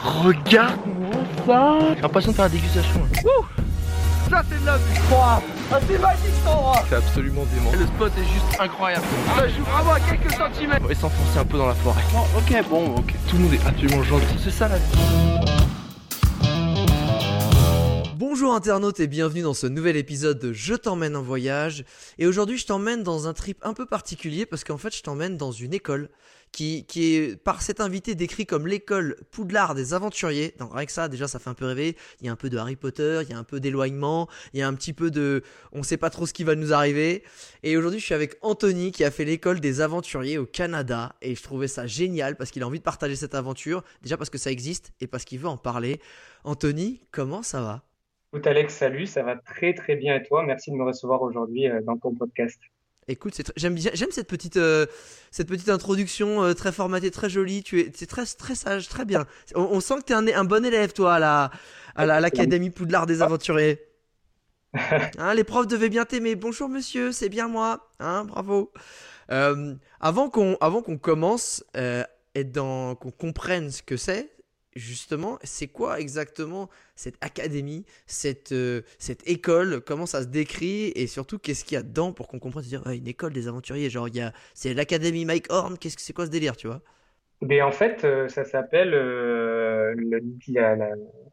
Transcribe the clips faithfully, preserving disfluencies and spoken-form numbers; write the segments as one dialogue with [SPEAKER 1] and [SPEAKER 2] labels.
[SPEAKER 1] Regarde-moi ça. J'ai l'impression de faire la dégustation. Wouh, ça c'est de la vue. Wow. Ah, c'est magique cet endroit. C'est absolument dément. Le spot est juste incroyable. Ça joue vraiment à quelques centimètres. On va s'enfoncer un peu dans la forêt. Oh, ok, bon, ok. Tout le monde est absolument gentil. C'est ça la vie.
[SPEAKER 2] Bonjour internautes et bienvenue dans ce nouvel épisode de Je t'emmène en voyage. Et aujourd'hui je t'emmène dans un trip un peu particulier parce qu'en fait je t'emmène dans une école qui, qui est par cet invité décrit comme l'école Poudlard des aventuriers. Donc rien que ça déjà ça fait un peu rêver. Il y a un peu de Harry Potter, il y a un peu d'éloignement, il y a un petit peu de on sait pas trop ce qui va nous arriver. Et aujourd'hui je suis avec Anthony qui a fait l'école des aventuriers au Canada et je trouvais ça génial parce qu'il a envie de partager cette aventure. Déjà parce que ça existe et parce qu'il veut en parler. Anthony, comment ça va ?
[SPEAKER 3] Écoute Alex, salut, ça va très très bien et toi? Merci de me recevoir aujourd'hui euh, dans ton podcast.
[SPEAKER 2] Écoute, c'est tr- j'aime bien, j'aime cette petite, euh, cette petite introduction euh, très formatée, très jolie. Tu es, c'est très, très sage, très bien. On, on sent que tu es un, un bon élève, toi, à la, à la- à l'Académie Poudlard des Aventuriers. Hein, les profs devaient bien t'aimer. Bonjour monsieur, c'est bien moi. Hein, bravo. Euh, avant qu'on, avant qu'on commence euh, et dans, qu'on comprenne ce que c'est. Justement, c'est quoi exactement cette académie, cette, euh, cette école, comment ça se décrit et surtout qu'est-ce qu'il y a dedans pour qu'on comprenne, se dire ouais, une école des aventuriers, genre il y a, c'est l'académie Mike Horn, qu'est-ce que c'est quoi ce délire, tu vois?
[SPEAKER 3] Mais en fait, euh, ça s'appelle euh, le, la- la-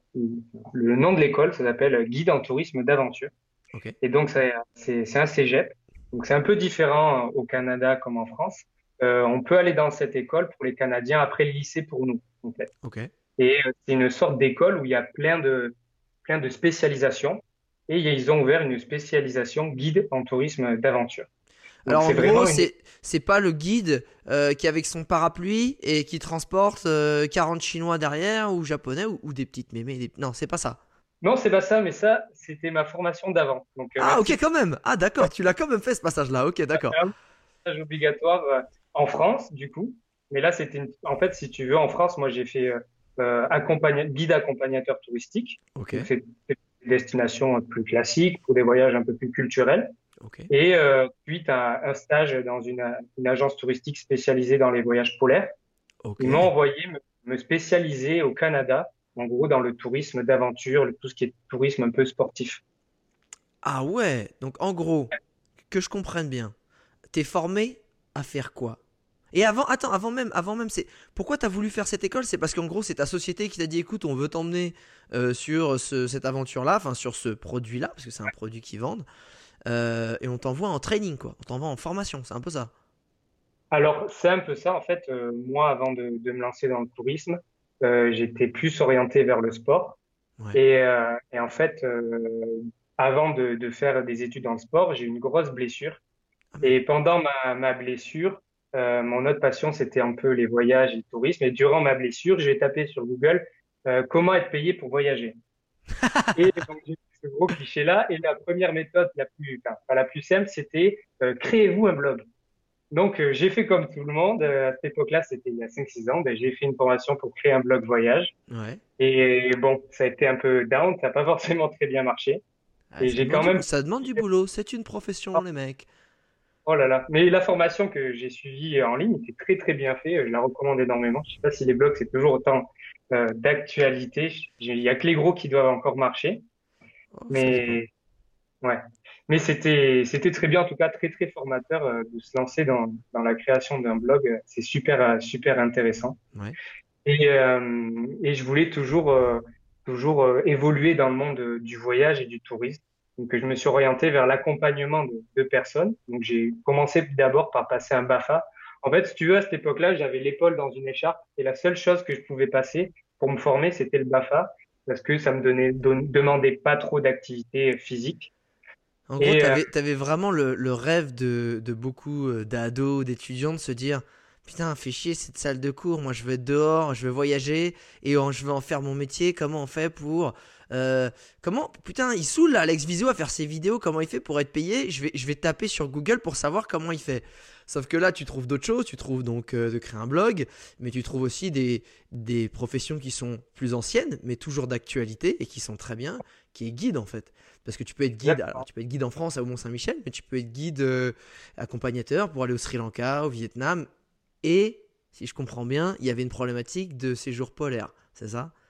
[SPEAKER 3] le nom de l'école, ça s'appelle Guide en tourisme d'aventure.
[SPEAKER 2] Ok.
[SPEAKER 3] Et donc c'est c'est c'est un cégep. Donc c'est un peu différent euh, au Canada comme en France. Euh, on peut aller dans cette école pour les Canadiens après le lycée pour nous, en fait.
[SPEAKER 2] Ok.
[SPEAKER 3] Et euh, c'est une sorte d'école où il y a plein de plein de spécialisations. Et ils ont ouvert une spécialisation guide en tourisme d'aventure. Donc
[SPEAKER 2] Alors en
[SPEAKER 3] c'est
[SPEAKER 2] gros,
[SPEAKER 3] vraiment une
[SPEAKER 2] c'est, c'est pas le guide euh, qui est avec son parapluie et qui transporte euh, quarante Chinois derrière ou Japonais ou, ou des petites mémés. des- Non, c'est pas ça.
[SPEAKER 3] Non, c'est pas ça, mais ça, c'était ma formation d'avant. Donc, euh,
[SPEAKER 2] Ah ok
[SPEAKER 3] merci.
[SPEAKER 2] quand même. Ah d'accord, tu l'as quand même fait ce passage-là. Ok, d'accord.
[SPEAKER 3] C'est un stage obligatoire euh, en France, du coup. Mais là, c'était une... en fait, si tu veux, en France, moi, j'ai fait euh, euh, accompagna- guide accompagnateur touristique.
[SPEAKER 2] Ok.
[SPEAKER 3] Donc, c'est c'est une destination plus classique pour des voyages un peu plus culturels.
[SPEAKER 2] Ok.
[SPEAKER 3] Et euh, puis, tu as un stage dans une, une agence touristique spécialisée dans les voyages polaires.
[SPEAKER 2] Ok.
[SPEAKER 3] Ils m'ont envoyé me, me spécialiser au Canada, en gros, dans le tourisme d'aventure, le- tout ce qui est tourisme un peu sportif.
[SPEAKER 2] Ah ouais. Donc en gros, que je comprenne bien. T'es formé à faire quoi? Et avant, attends, avant même, avant même, c'est pourquoi t'as voulu faire cette école? C'est parce qu'en gros, c'est ta société qui t'a dit, écoute, on veut t'emmener euh, sur ce- cette aventure-là, enfin sur ce produit-là, parce que c'est un produit qu'ils vendent, euh, et on t'envoie en training, quoi. On t'envoie en formation, c'est un peu ça.
[SPEAKER 3] Alors, c'est un peu ça, en fait. Euh, moi, avant de, de me lancer dans le tourisme, euh, j'étais plus orienté vers le sport.
[SPEAKER 2] Ouais.
[SPEAKER 3] Et, euh, et en fait, euh, avant de, de faire des études dans le sport, j'ai eu une grosse blessure.
[SPEAKER 2] Ah
[SPEAKER 3] Et
[SPEAKER 2] merde.
[SPEAKER 3] pendant ma, ma blessure, euh, mon autre passion, c'était un peu les voyages et le tourisme. Et durant ma blessure, j'ai tapé sur Google euh, comment être payé pour voyager. Et donc, j'ai fait ce gros cliché-là. Et la première méthode, la plus, enfin, pas la plus simple, c'était euh, créez-vous un blog. Donc, euh, j'ai fait comme tout le monde. Euh, à cette époque-là, c'était il y a cinq six ans. Ben, j'ai fait une formation pour créer un blog voyage.
[SPEAKER 2] Ouais.
[SPEAKER 3] Et bon, ça a été un peu down. Ça n'a pas forcément très bien marché.
[SPEAKER 2] Ah,
[SPEAKER 3] Et
[SPEAKER 2] ça
[SPEAKER 3] j'ai
[SPEAKER 2] demande
[SPEAKER 3] quand
[SPEAKER 2] du, bou-
[SPEAKER 3] même...
[SPEAKER 2] ça demande du boulot. C'est une profession, les mecs.
[SPEAKER 3] Oh là là. Mais la formation que j'ai suivie en ligne était très, très bien faite. Je la recommande énormément. Je sais pas si les blogs, c'est toujours autant euh, d'actualité. Il y a que les gros qui doivent encore marcher.
[SPEAKER 2] Oh, ça dépend.
[SPEAKER 3] Mais ouais. Mais c'était, c'était très bien, en tout cas, très, très formateur euh, de se lancer dans, dans la création d'un blog. C'est super, euh, super intéressant.
[SPEAKER 2] Ouais.
[SPEAKER 3] Et, euh, et je voulais toujours, euh, toujours euh, évoluer dans le monde euh, du voyage et du tourisme. Donc, je me suis orienté vers l'accompagnement de, de personnes. Donc, j'ai commencé d'abord par passer un BAFA. En fait, si tu veux, à cette époque-là, j'avais l'épaule dans une écharpe et la seule chose que je pouvais passer pour me former, c'était le BAFA parce que ça me donnait, don- demandait pas trop d'activité physique.
[SPEAKER 2] En gros,
[SPEAKER 3] Et euh,
[SPEAKER 2] t'avais, t'avais vraiment le, le rêve de, de beaucoup euh, d'ados, d'étudiants de se dire putain, fais chier cette salle de cours, moi je veux être dehors, je veux voyager et en- je veux en faire mon métier. Comment on fait pour. euh, comment. Putain, il saoule là, Alex Visio à faire ses vidéos, comment il fait pour être payé? Je vais, je vais taper sur Google pour savoir comment il fait. Sauf que là, tu trouves d'autres choses, tu trouves donc euh, de créer un blog, mais tu trouves aussi des, des professions qui sont plus anciennes, mais toujours d'actualité et qui sont très bien, qui est guide en fait. Parce que tu peux être guide, alors tu peux être guide en France, au Mont-Saint-Michel, mais tu peux être guide euh, accompagnateur pour aller au Sri Lanka, au Vietnam. Et, si je comprends bien, il y avait une problématique de séjour polaire, c'est ça?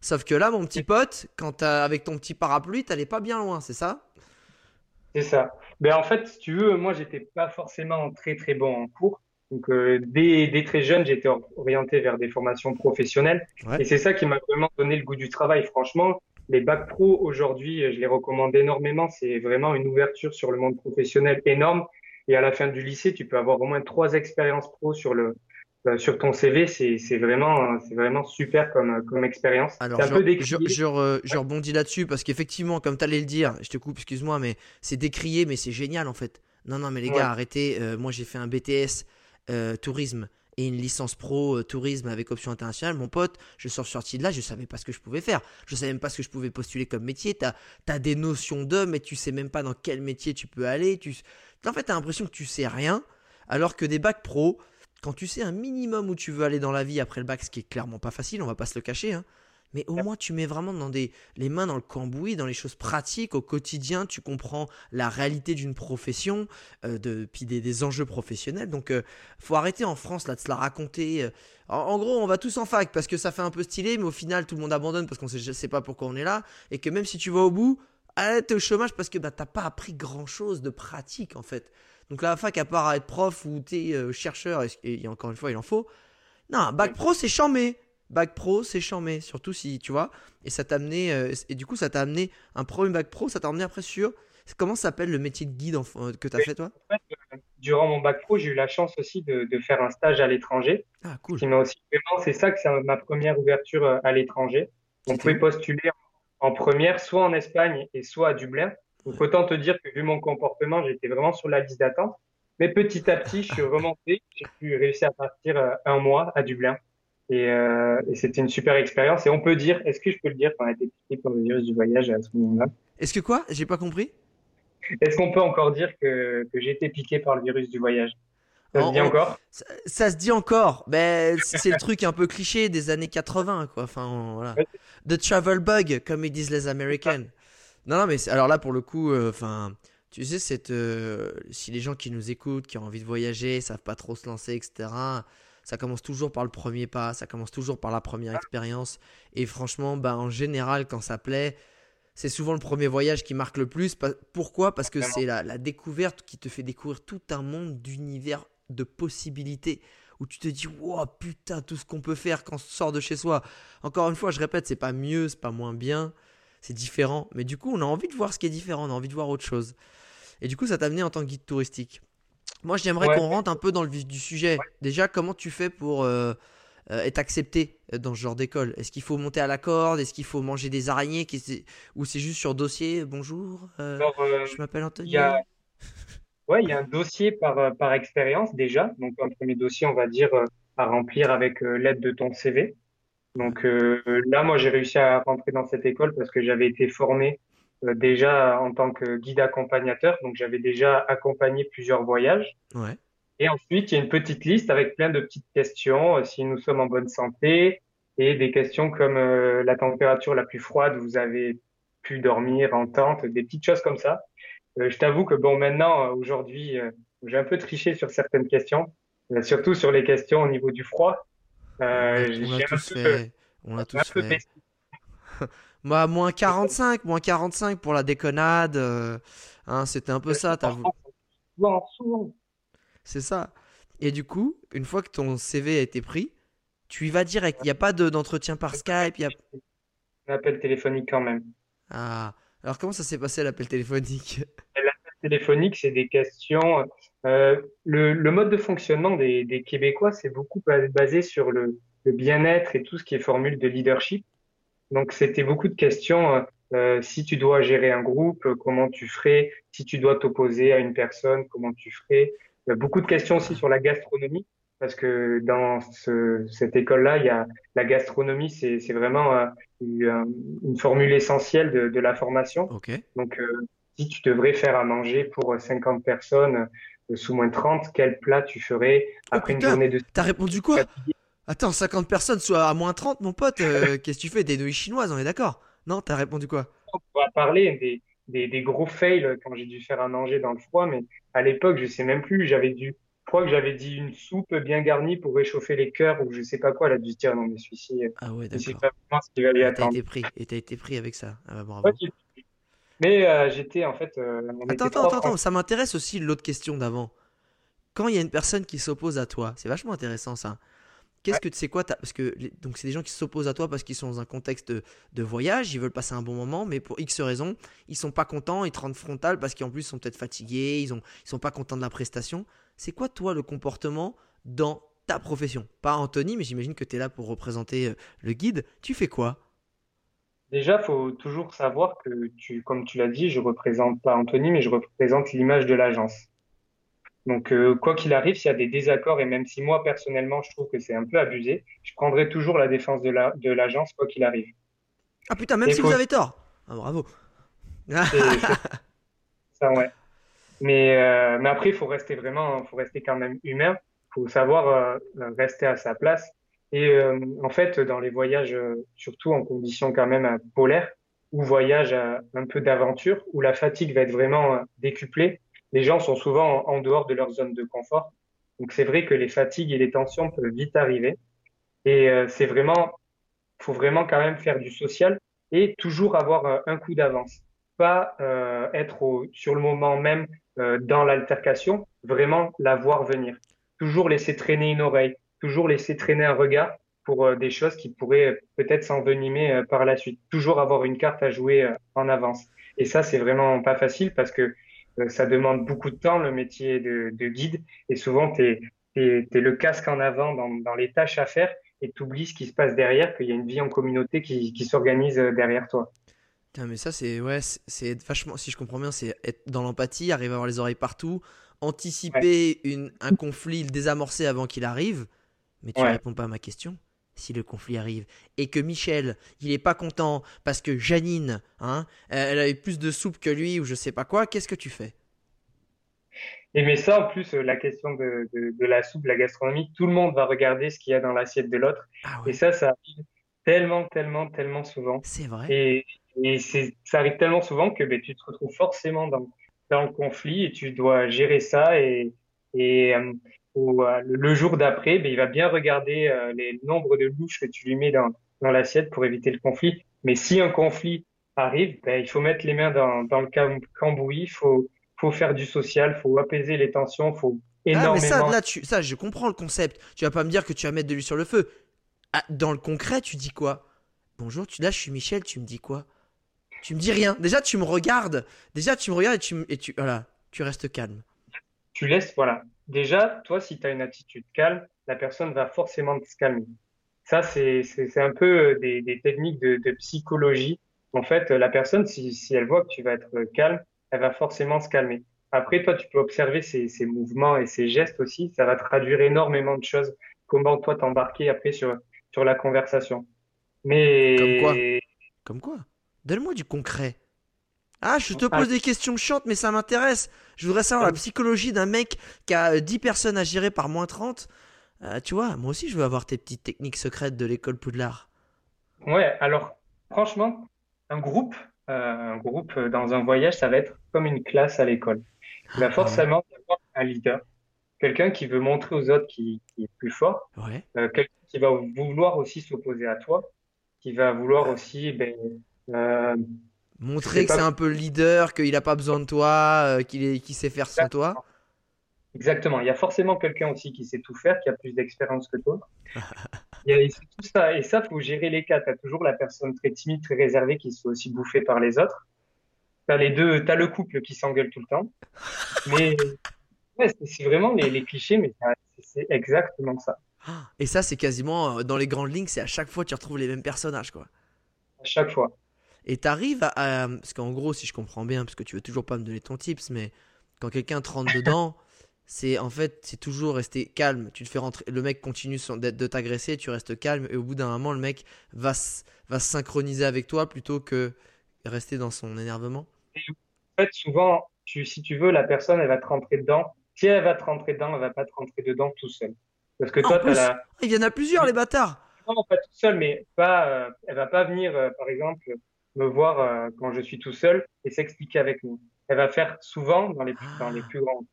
[SPEAKER 2] Sauf que là, mon petit pote, quand t'as, avec ton petit parapluie, t'allais pas bien loin, c'est ça?
[SPEAKER 3] C'est ça. Ben, en fait, si tu veux, moi, j'étais pas forcément très, très bon en cours. Donc, euh, dès, dès très jeune, j'étais or- orienté vers des formations professionnelles.
[SPEAKER 2] Ouais.
[SPEAKER 3] Et c'est ça qui m'a vraiment donné le goût du travail. Franchement, les bacs pro, aujourd'hui, euh, je les recommande énormément. C'est vraiment une ouverture sur le monde professionnel énorme. Et à la fin du lycée, tu peux avoir au moins trois expériences pro sur le, euh, sur ton C V. C'est, c'est vraiment, c'est vraiment super comme, comme expérience.
[SPEAKER 2] Alors,
[SPEAKER 3] C'est un
[SPEAKER 2] je,
[SPEAKER 3] peu
[SPEAKER 2] je,
[SPEAKER 3] décrié.
[SPEAKER 2] je, re- je rebondis là-dessus parce qu'effectivement, comme t'allais le dire, je te coupe, excuse-moi, mais c'est décrié, mais c'est génial en fait. Non, non, mais les
[SPEAKER 3] Ouais.
[SPEAKER 2] gars, arrêtez. Euh, moi, j'ai fait un B T S euh, tourisme et une licence pro euh, tourisme avec option internationale. Mon pote, je suis sorti de là, je savais pas ce que je pouvais faire. Je savais même pas ce que je pouvais postuler comme métier. T'as, t'as des notions de, mais tu sais même pas dans quel métier tu peux aller. Tu... En fait, t'as l'impression que tu sais rien, alors que des bacs pro, quand tu sais un minimum où tu veux aller dans la vie après le bac, ce qui est clairement pas facile, on va pas se le cacher, hein, mais au moins tu mets vraiment dans des, les mains dans le cambouis, dans les choses pratiques au quotidien, tu comprends la réalité d'une profession, euh, de, puis des, des enjeux professionnels. Donc euh, faut arrêter en France là de se la raconter. euh. En, en gros, on va tous en fac parce que ça fait un peu stylé, mais au final tout le monde abandonne parce qu'on sait, sait pas pourquoi on est là, et que même si tu vas au bout, ah, t'es au chômage parce que bah, t'as pas appris grand chose de pratique en fait. Donc la fac, à part à être prof ou t'es euh, chercheur, et, et encore une fois il en faut, non, bac pro c'est chambé. Bac pro c'est chambé, surtout si tu vois. Et ça t'a amené, euh, et du coup ça t'a amené un premier bac pro, ça t'a amené après sur. Comment ça s'appelle le métier de guide en- euh, que t'as
[SPEAKER 3] Oui.
[SPEAKER 2] fait toi?
[SPEAKER 3] En fait, euh, durant mon bac pro, j'ai eu la chance aussi de, de faire un stage à l'étranger.
[SPEAKER 2] Ah
[SPEAKER 3] Ce
[SPEAKER 2] cool.
[SPEAKER 3] qui m'a aussi vraiment, c'est ça que c'est ma première ouverture euh, à l'étranger. On
[SPEAKER 2] C'était
[SPEAKER 3] pouvait
[SPEAKER 2] où?
[SPEAKER 3] postuler en première, soit en Espagne et soit à Dublin. Donc
[SPEAKER 2] Ouais.
[SPEAKER 3] autant te dire que vu mon comportement, j'étais vraiment sur la liste d'attente. Mais petit à petit, je suis remonté. J'ai pu réussir à partir euh, un mois à Dublin. Et, euh, et c'était une super expérience. Et on peut dire, est-ce que je peux le dire qu'on a été piqué par le virus du voyage à ce moment-là?
[SPEAKER 2] Est-ce que quoi? J'ai pas compris.
[SPEAKER 3] Est-ce qu'on peut encore dire que, que j'ai été piqué par le virus du voyage? Ça se dit
[SPEAKER 2] En- on-
[SPEAKER 3] encore?
[SPEAKER 2] ça, ça se dit encore, mais c'est le truc un peu cliché des années quatre-vingts quoi. Enfin on- voilà.
[SPEAKER 3] Ouais,
[SPEAKER 2] The travel bug comme ils disent les
[SPEAKER 3] c'est ça.
[SPEAKER 2] Américains. Non, non, mais c'est- alors là, pour le coup, euh, enfin, tu sais, cette, euh, si les gens qui nous écoutent, qui ont envie de voyager, savent pas trop se lancer, et cetera, ça commence toujours par le premier pas, ça commence toujours par la première expérience. Et franchement, bah, en général, quand ça plaît, c'est souvent le premier voyage qui marque le plus. Pa- Pourquoi? Parce que
[SPEAKER 3] Vraiment.
[SPEAKER 2] c'est la, la découverte qui te fait découvrir tout un monde d'univers de possibilités. Où tu te dis, wow, putain, tout ce qu'on peut faire quand on sort de chez soi. Encore une fois, je répète, c'est pas mieux, c'est pas moins bien, c'est différent. Mais du coup, on a envie de voir ce qui est différent, on a envie de voir autre chose. Et du coup, ça t'a amené en tant que guide touristique. Moi, j'aimerais
[SPEAKER 3] Ouais,
[SPEAKER 2] qu'on rentre un peu dans le vif du sujet. Déjà, comment tu fais pour euh, euh, être accepté dans ce genre d'école? Est-ce qu'il faut monter à la corde? Est-ce qu'il faut manger des araignées? Qu'est-ce que Ou c'est juste sur dossier? Bonjour, euh,
[SPEAKER 3] alors, euh,
[SPEAKER 2] je m'appelle
[SPEAKER 3] il y a,
[SPEAKER 2] Anthony.
[SPEAKER 3] ouais, il y a un dossier par, euh, par expérience déjà. Donc, un premier dossier, on va dire, euh, à remplir avec euh, l'aide de ton C V.
[SPEAKER 2] Ouais.
[SPEAKER 3] Donc, euh, là, moi, j'ai réussi à rentrer dans cette école parce que j'avais été formé euh, déjà en tant que guide accompagnateur. Donc, j'avais déjà accompagné plusieurs voyages.
[SPEAKER 2] Ouais.
[SPEAKER 3] Et ensuite, il y a une petite liste avec plein de petites questions, euh, si nous sommes en bonne santé, et des questions comme euh, la température la plus froide, vous avez pu dormir en tente, des petites choses comme ça. Euh, je t'avoue que bon, maintenant, euh, aujourd'hui, euh, j'ai un peu triché sur certaines questions, euh, surtout sur les questions au niveau du froid.
[SPEAKER 2] On l'a
[SPEAKER 3] Euh,
[SPEAKER 2] on l'a
[SPEAKER 3] j'ai un
[SPEAKER 2] tous
[SPEAKER 3] peu,
[SPEAKER 2] fait. On l'a
[SPEAKER 3] un
[SPEAKER 2] tous
[SPEAKER 3] peu
[SPEAKER 2] fait.
[SPEAKER 3] baissé.
[SPEAKER 2] Moi, moins quarante-cinq, moins quarante-cinq pour la déconnade. euh, hein, c'était un peu ça, t'as voulu.
[SPEAKER 3] Souvent, souvent.
[SPEAKER 2] C'est ça. Et du coup, une fois que ton C V a été pris, tu y vas direct. Il n'y a pas de- d'entretien par Skype. il Y a...
[SPEAKER 3] Un appel téléphonique quand même.
[SPEAKER 2] Ah. Alors, comment ça s'est passé l'appel téléphonique?
[SPEAKER 3] Et l'appel téléphonique, c'est des questions. Euh, le, le mode de fonctionnement des, des Québécois, c'est beaucoup bas- basé sur le, le bien-être et tout ce qui est formule de leadership. Donc, c'était beaucoup de questions. Euh, euh, si tu dois gérer un groupe, euh, comment tu ferais? Si tu dois t'opposer à une personne, comment tu ferais? Euh, beaucoup de questions aussi
[SPEAKER 2] Ah,
[SPEAKER 3] sur la gastronomie, parce que dans ce, cette école-là, il y a la gastronomie, c'est, c'est vraiment euh, une, une formule essentielle de, de la formation.
[SPEAKER 2] ok.
[SPEAKER 3] Donc, euh, si tu devrais faire à manger pour cinquante personnes euh, sous moins trente, quel plat tu ferais
[SPEAKER 2] Oh
[SPEAKER 3] après une
[SPEAKER 2] putain,
[SPEAKER 3] journée de
[SPEAKER 2] t'as répondu quoi? Attends, cinquante personnes, soit à moins trente, mon pote. euh, Qu'est-ce que tu fais? Des nouilles chinoises, on est d'accord? Non, t'as répondu quoi?
[SPEAKER 3] On pourra parler des, des, des gros fails quand j'ai dû faire à manger dans le froid, mais à l'époque, je sais même plus, j'avais dû Je crois que j'avais dit une soupe bien garnie pour réchauffer les cœurs ou je sais pas quoi. Elle a dû se dire non mais celui-ci, euh,
[SPEAKER 2] Ah ouais,
[SPEAKER 3] celui-ci,
[SPEAKER 2] d'accord.
[SPEAKER 3] c'est pas vraiment ce qu'il va lui
[SPEAKER 2] Et t'as
[SPEAKER 3] attendre.
[SPEAKER 2] été pris. Et t'as été pris avec ça. Ah bah
[SPEAKER 3] Ouais,
[SPEAKER 2] bravo.
[SPEAKER 3] j'ai- mais euh, j'étais en fait, euh, on
[SPEAKER 2] Attends,
[SPEAKER 3] était
[SPEAKER 2] attends,
[SPEAKER 3] trois
[SPEAKER 2] attends, attends.
[SPEAKER 3] Français.
[SPEAKER 2] Ça m'intéresse aussi l'autre question d'avant. Quand il y a une personne qui s'oppose à toi, c'est vachement intéressant ça. Qu'est-ce
[SPEAKER 3] Ouais,
[SPEAKER 2] que tu sais quoi t'as- Parce que les- donc c'est des gens qui s'opposent à toi parce qu'ils sont dans un contexte de, de voyage, ils veulent passer un bon moment, mais pour X raisons, ils sont pas contents, ils te rendent frontal parce qu'en plus ils sont peut-être fatigués, ils ont, ils sont pas contents de la prestation. C'est quoi toi le comportement dans ta profession? Pas Anthony, mais j'imagine que tu es là pour représenter euh, le guide. Tu fais quoi?
[SPEAKER 3] déjà, faut toujours savoir que tu, comme tu l'as dit, je représente pas Anthony, mais je représente l'image de l'agence. Donc, euh, quoi qu'il arrive, s'il y a des désaccords, et même si moi, personnellement, je trouve que c'est un peu abusé, je prendrai toujours la défense de la, de l'agence, quoi qu'il arrive.
[SPEAKER 2] Ah putain, même
[SPEAKER 3] Et
[SPEAKER 2] si vous
[SPEAKER 3] faut,
[SPEAKER 2] avez tort. Ah bravo.
[SPEAKER 3] c'est, c'est ça, ouais. Mais, euh, mais après, il faut rester vraiment, faut rester quand même humain. Faut savoir euh, rester à sa place. Et euh, en fait, dans les voyages, euh, surtout en conditions quand même euh, polaires, ou voyages euh, un peu d'aventure, où la fatigue va être vraiment euh, décuplée, les gens sont souvent en, en dehors de leur zone de confort. Donc c'est vrai que les fatigues et les tensions peuvent vite arriver. Et euh, c'est vraiment, faut vraiment quand même faire du social et toujours avoir euh, un coup d'avance. Pas euh, être au, sur le moment même euh, dans l'altercation, vraiment la voir venir. Toujours laisser traîner une oreille, toujours laisser traîner un regard pour euh, des choses qui pourraient euh, peut-être s'envenimer euh, par la suite. Toujours avoir une carte à jouer euh, en avance. Et ça, c'est vraiment pas facile parce que euh, ça demande beaucoup de temps, le métier de, de guide. Et souvent, t'es, t'es, t'es le casque en avant dans, dans les tâches à faire et t'oublies ce qui se passe derrière, qu'il y a une vie en communauté qui, qui s'organise euh, derrière toi.
[SPEAKER 2] Putain, mais ça c'est ouais, c'est c'est être vachement, si je comprends bien, c'est être dans l'empathie, arriver à avoir les oreilles partout,
[SPEAKER 3] Ouais,
[SPEAKER 2] anticiper une, un conflit, le désamorcer avant qu'il arrive. Mais tu
[SPEAKER 3] ouais.
[SPEAKER 2] réponds pas à ma question. Si le conflit arrive et que Michel, il est pas content parce que Janine, hein, elle a eu plus de soupe que lui ou je sais pas quoi, qu'est-ce que tu fais?
[SPEAKER 3] Et mais ça, en plus, euh, la question de, de, de la soupe, de la gastronomie, tout le monde va regarder ce qu'il y a dans l'assiette de l'autre.
[SPEAKER 2] Ah
[SPEAKER 3] Et
[SPEAKER 2] ouais,
[SPEAKER 3] ça, ça arrive tellement, tellement, tellement souvent.
[SPEAKER 2] c'est vrai.
[SPEAKER 3] Et, et c'est, ça arrive tellement souvent que ben, tu te retrouves forcément dans, dans le conflit et tu dois gérer ça. Et, et euh, au, euh, le le jour d'après, ben, il va bien regarder euh, les nombres de louches que tu lui mets dans, dans l'assiette pour éviter le conflit. Mais si un conflit arrive, ben, il faut mettre les mains dans, dans le cam- cambouis, il faut, faut faire du social, faut apaiser les tensions, faut
[SPEAKER 2] Ah mais ça
[SPEAKER 3] énormément.
[SPEAKER 2] là tu ça je comprends le concept. Tu vas pas me dire que tu vas mettre de l'huile sur le feu. Ah, dans le concret, tu dis quoi? Bonjour, tu là je suis Michel, tu me dis quoi? Tu me dis rien. Déjà, tu me regardes. Déjà, tu me regardes et tu, me- et tu, voilà, tu restes calme.
[SPEAKER 3] Tu laisses, voilà. Déjà, toi, si tu as une attitude calme, la personne va forcément se calmer. Ça, c'est, c'est, c'est un peu euh, des, des techniques de, de psychologie. En fait, euh, la personne, si, si elle voit que tu vas être euh, calme, elle va forcément se calmer. Après, toi, tu peux observer ses, ses mouvements et ses gestes aussi. Ça va traduire énormément de choses. Comment toi t'embarquer après sur, sur la conversation.
[SPEAKER 2] Comme quoi?
[SPEAKER 3] Mais,
[SPEAKER 2] Comme quoi? Donne-moi du concret. Ah, je te
[SPEAKER 3] ah,
[SPEAKER 2] pose des questions chiantes, mais ça m'intéresse. Je voudrais savoir la psychologie d'un mec qui a euh, dix personnes à gérer par moins trente. Euh, tu vois, moi aussi, je veux avoir tes petites techniques secrètes de l'école Poudlard.
[SPEAKER 3] ouais, alors, franchement, un groupe, euh, un groupe euh, dans un voyage, ça va être comme une classe à l'école. Il va
[SPEAKER 2] Ah ouais?
[SPEAKER 3] forcément y avoir un leader, quelqu'un qui veut montrer aux autres qui, qui est plus fort,
[SPEAKER 2] Ouais.
[SPEAKER 3] euh, quelqu'un qui va vouloir aussi s'opposer à toi, qui va vouloir aussi, ben, euh, je sais
[SPEAKER 2] Montrer que c'est
[SPEAKER 3] pas
[SPEAKER 2] un peu le leader, qu'il a pas besoin de toi, euh, qu'il est, qu'il sait faire sans toi.
[SPEAKER 3] exactement. Exactement. Il y a forcément quelqu'un aussi qui sait tout faire, qui a plus d'expérience que toi. Il y a c'est tout ça. Et ça, faut gérer les cas. Tu as toujours la personne très timide, très réservée qui se fait aussi bouffer par les autres. T'as les deux, t'as le couple qui s'engueule tout le temps. Mais ouais, c'est c'est vraiment les, les clichés, mais ça- c'est c'est exactement ça.
[SPEAKER 2] Et ça, c'est quasiment, euh, dans les grandes lignes, c'est à chaque fois tu retrouves les mêmes personnages, quoi.
[SPEAKER 3] À chaque fois.
[SPEAKER 2] Et t'arrives à, à- parce qu'en gros, si je comprends bien, parce que tu veux toujours pas me donner ton tips, mais quand quelqu'un te rentre dedans, c'est en fait, c'est toujours rester calme. Tu te fais rentrer, le mec continue son- d'être- de t'agresser, tu restes calme, et au bout d'un moment, le mec va, s- va se synchroniser avec toi plutôt que rester dans son énervement.
[SPEAKER 3] Et en fait, souvent, tu, si tu veux, la personne, elle va te rentrer dedans. Si elle va te rentrer dedans, elle va pas te rentrer dedans tout seul. Parce que
[SPEAKER 2] Ah, en
[SPEAKER 3] toi, t'as
[SPEAKER 2] plus,
[SPEAKER 3] la,
[SPEAKER 2] il y en a plusieurs, les bâtards.
[SPEAKER 3] non, pas tout seul, mais pas, euh, elle va pas venir, euh, par exemple, me voir euh, quand je suis tout seul et s'expliquer avec nous. Elle va faire souvent, dans les, plus- dans les
[SPEAKER 2] Ah,
[SPEAKER 3] plus grands cas,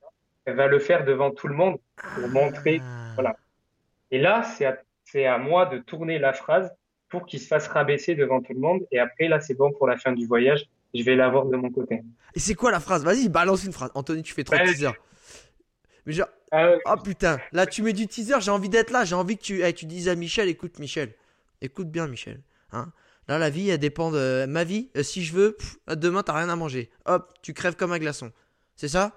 [SPEAKER 3] elle va le faire devant tout le monde pour montrer,
[SPEAKER 2] Ah.
[SPEAKER 3] voilà. Et là, c'est à, c'est à moi de tourner la phrase pour qu'il se fasse rabaisser devant tout le monde. Et après, là, c'est bon pour la fin du voyage. Je vais l'avoir de mon côté.
[SPEAKER 2] Et c'est quoi la phrase? Vas-y, balance une phrase. Anthony, tu fais trop de
[SPEAKER 3] Ouais,
[SPEAKER 2] teaser. Mais genre,
[SPEAKER 3] euh,
[SPEAKER 2] oh putain, là tu mets du teaser, j'ai envie d'être là, j'ai envie que tu, hey, tu dises à Michel, écoute Michel, écoute bien Michel, hein. Là la vie elle dépend de ma vie, euh, si je veux, pff, demain t'as rien à manger, hop, tu crèves comme un glaçon, c'est ça?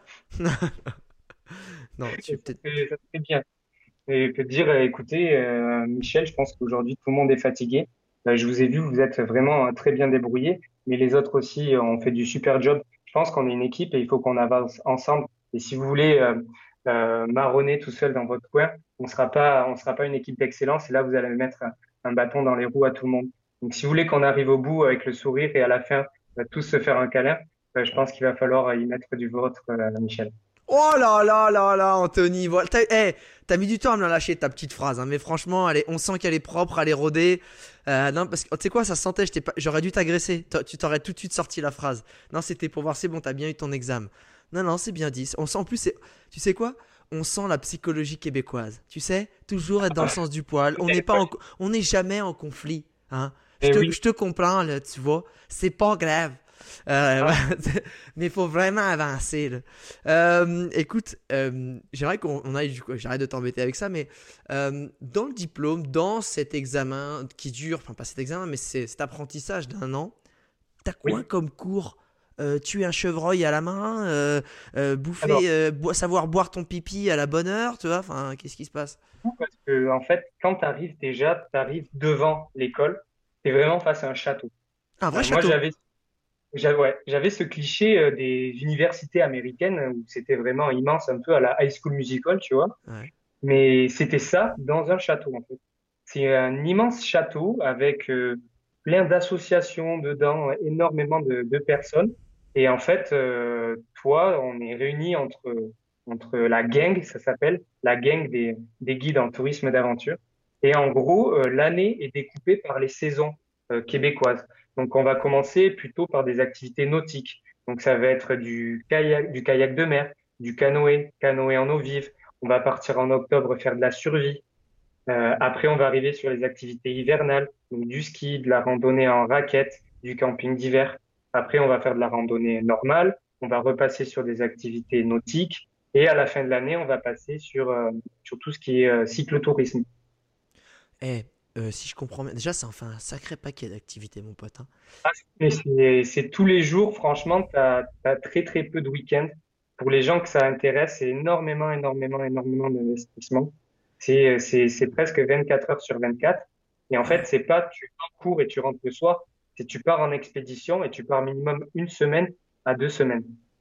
[SPEAKER 2] Non, tu
[SPEAKER 3] ça
[SPEAKER 2] peut-être.
[SPEAKER 3] serait, ça serait bien. Et peut dire, euh, écoutez, euh, Michel, je pense qu'aujourd'hui tout le monde est fatigué. Euh, je vous ai vu, vous êtes vraiment euh, très bien débrouillé, mais les autres aussi euh, ont fait du super job. Je pense qu'on est une équipe et il faut qu'on avance ensemble. Et si vous voulez euh, euh, marronner tout seul dans votre coin, on sera pas, on sera pas une équipe d'excellence. Et là, vous allez mettre un, un bâton dans les roues à tout le monde. Donc, si vous voulez qu'on arrive au bout avec le sourire et à la fin, euh, tous se faire un câlin, euh, je pense qu'il va falloir y mettre du vôtre, euh, Michel.
[SPEAKER 2] Oh là là là là, Anthony, voilà, t'as, hey, t'as mis du temps à me la lâcher ta petite phrase, hein, mais franchement, elle est, on sent qu'elle est propre, elle est rodée. Euh, non, parce que tu sais quoi, ça se sentait, j'étais pas, j'aurais dû t'agresser, T'a- tu t'aurais tout de suite sorti la phrase. Non, c'était pour voir, c'est bon, t'as bien eu ton examen. Non, non, c'est bien dit. On sent en plus, c'est- tu sais quoi? On sent la psychologie québécoise. Tu sais, toujours être dans le sens du poil. On n'est pas, en co- on n'est jamais en conflit, hein. Je
[SPEAKER 3] Et
[SPEAKER 2] te,
[SPEAKER 3] oui,
[SPEAKER 2] je te comprends là, tu vois. C'est pas grave. Euh,
[SPEAKER 3] ah,
[SPEAKER 2] mais il faut vraiment avancer là. Euh, écoute, euh, j'aimerais qu'on on aille du coup, j'arrête de t'embêter avec ça, mais euh, dans le diplôme, dans cet examen qui dure, enfin pas cet examen, mais c'est cet apprentissage d'un an, t'as quoi
[SPEAKER 3] oui.
[SPEAKER 2] comme cours? Euh, tuer un chevreuil à la main, euh, euh,
[SPEAKER 3] Alors,
[SPEAKER 2] bouffer, euh, boi- savoir boire ton pipi à la bonne heure, tu vois, enfin, qu'est-ce qui se passe?
[SPEAKER 3] parce que, en fait, quand tu arrives déjà, tu arrives devant l'école, tu es vraiment face à un château.
[SPEAKER 2] Un vrai
[SPEAKER 3] Euh, moi,
[SPEAKER 2] château.
[SPEAKER 3] j'avais, j'avais, ouais, j'avais ce cliché euh, des universités américaines où c'était vraiment immense, un peu à la High School Musical, tu vois.
[SPEAKER 2] Ouais.
[SPEAKER 3] Mais c'était ça dans un château, en fait. C'est un immense château avec euh, plein d'associations dedans, énormément de, de personnes. Et en fait, euh, toi, on est réunis entre, entre la gang, ça s'appelle, la gang des, des guides en tourisme d'aventure. Et en gros, euh, l'année est découpée par les saisons euh, québécoises. Donc, on va commencer plutôt par des activités nautiques. Donc, ça va être du kayak, du kayak de mer, du canoë, canoë en eau vive. On va partir en octobre faire de la survie. Euh, après, on va arriver sur les activités hivernales, donc du ski, de la randonnée en raquette, du camping d'hiver. Après, on va faire de la randonnée normale. On va repasser sur des activités nautiques. Et à la fin de l'année, on va passer sur, euh, sur tout ce qui est euh, cyclotourisme.
[SPEAKER 2] Eh, euh, si je comprends bien, déjà, ça en fait un sacré paquet d'activités, mon pote, hein.
[SPEAKER 3] Et c'est, c'est tous les jours, franchement, tu as, très très peu de week-ends. Pour les gens que ça intéresse, c'est énormément, énormément, énormément d'investissement. C'est, c'est, c'est presque vingt-quatre heures sur vingt-quatre. Et en
[SPEAKER 2] Ah ouais.
[SPEAKER 3] fait, c'est pas tu vas en cours et tu rentres le soir, c'est tu pars en expédition et tu pars minimum une semaine à deux semaines.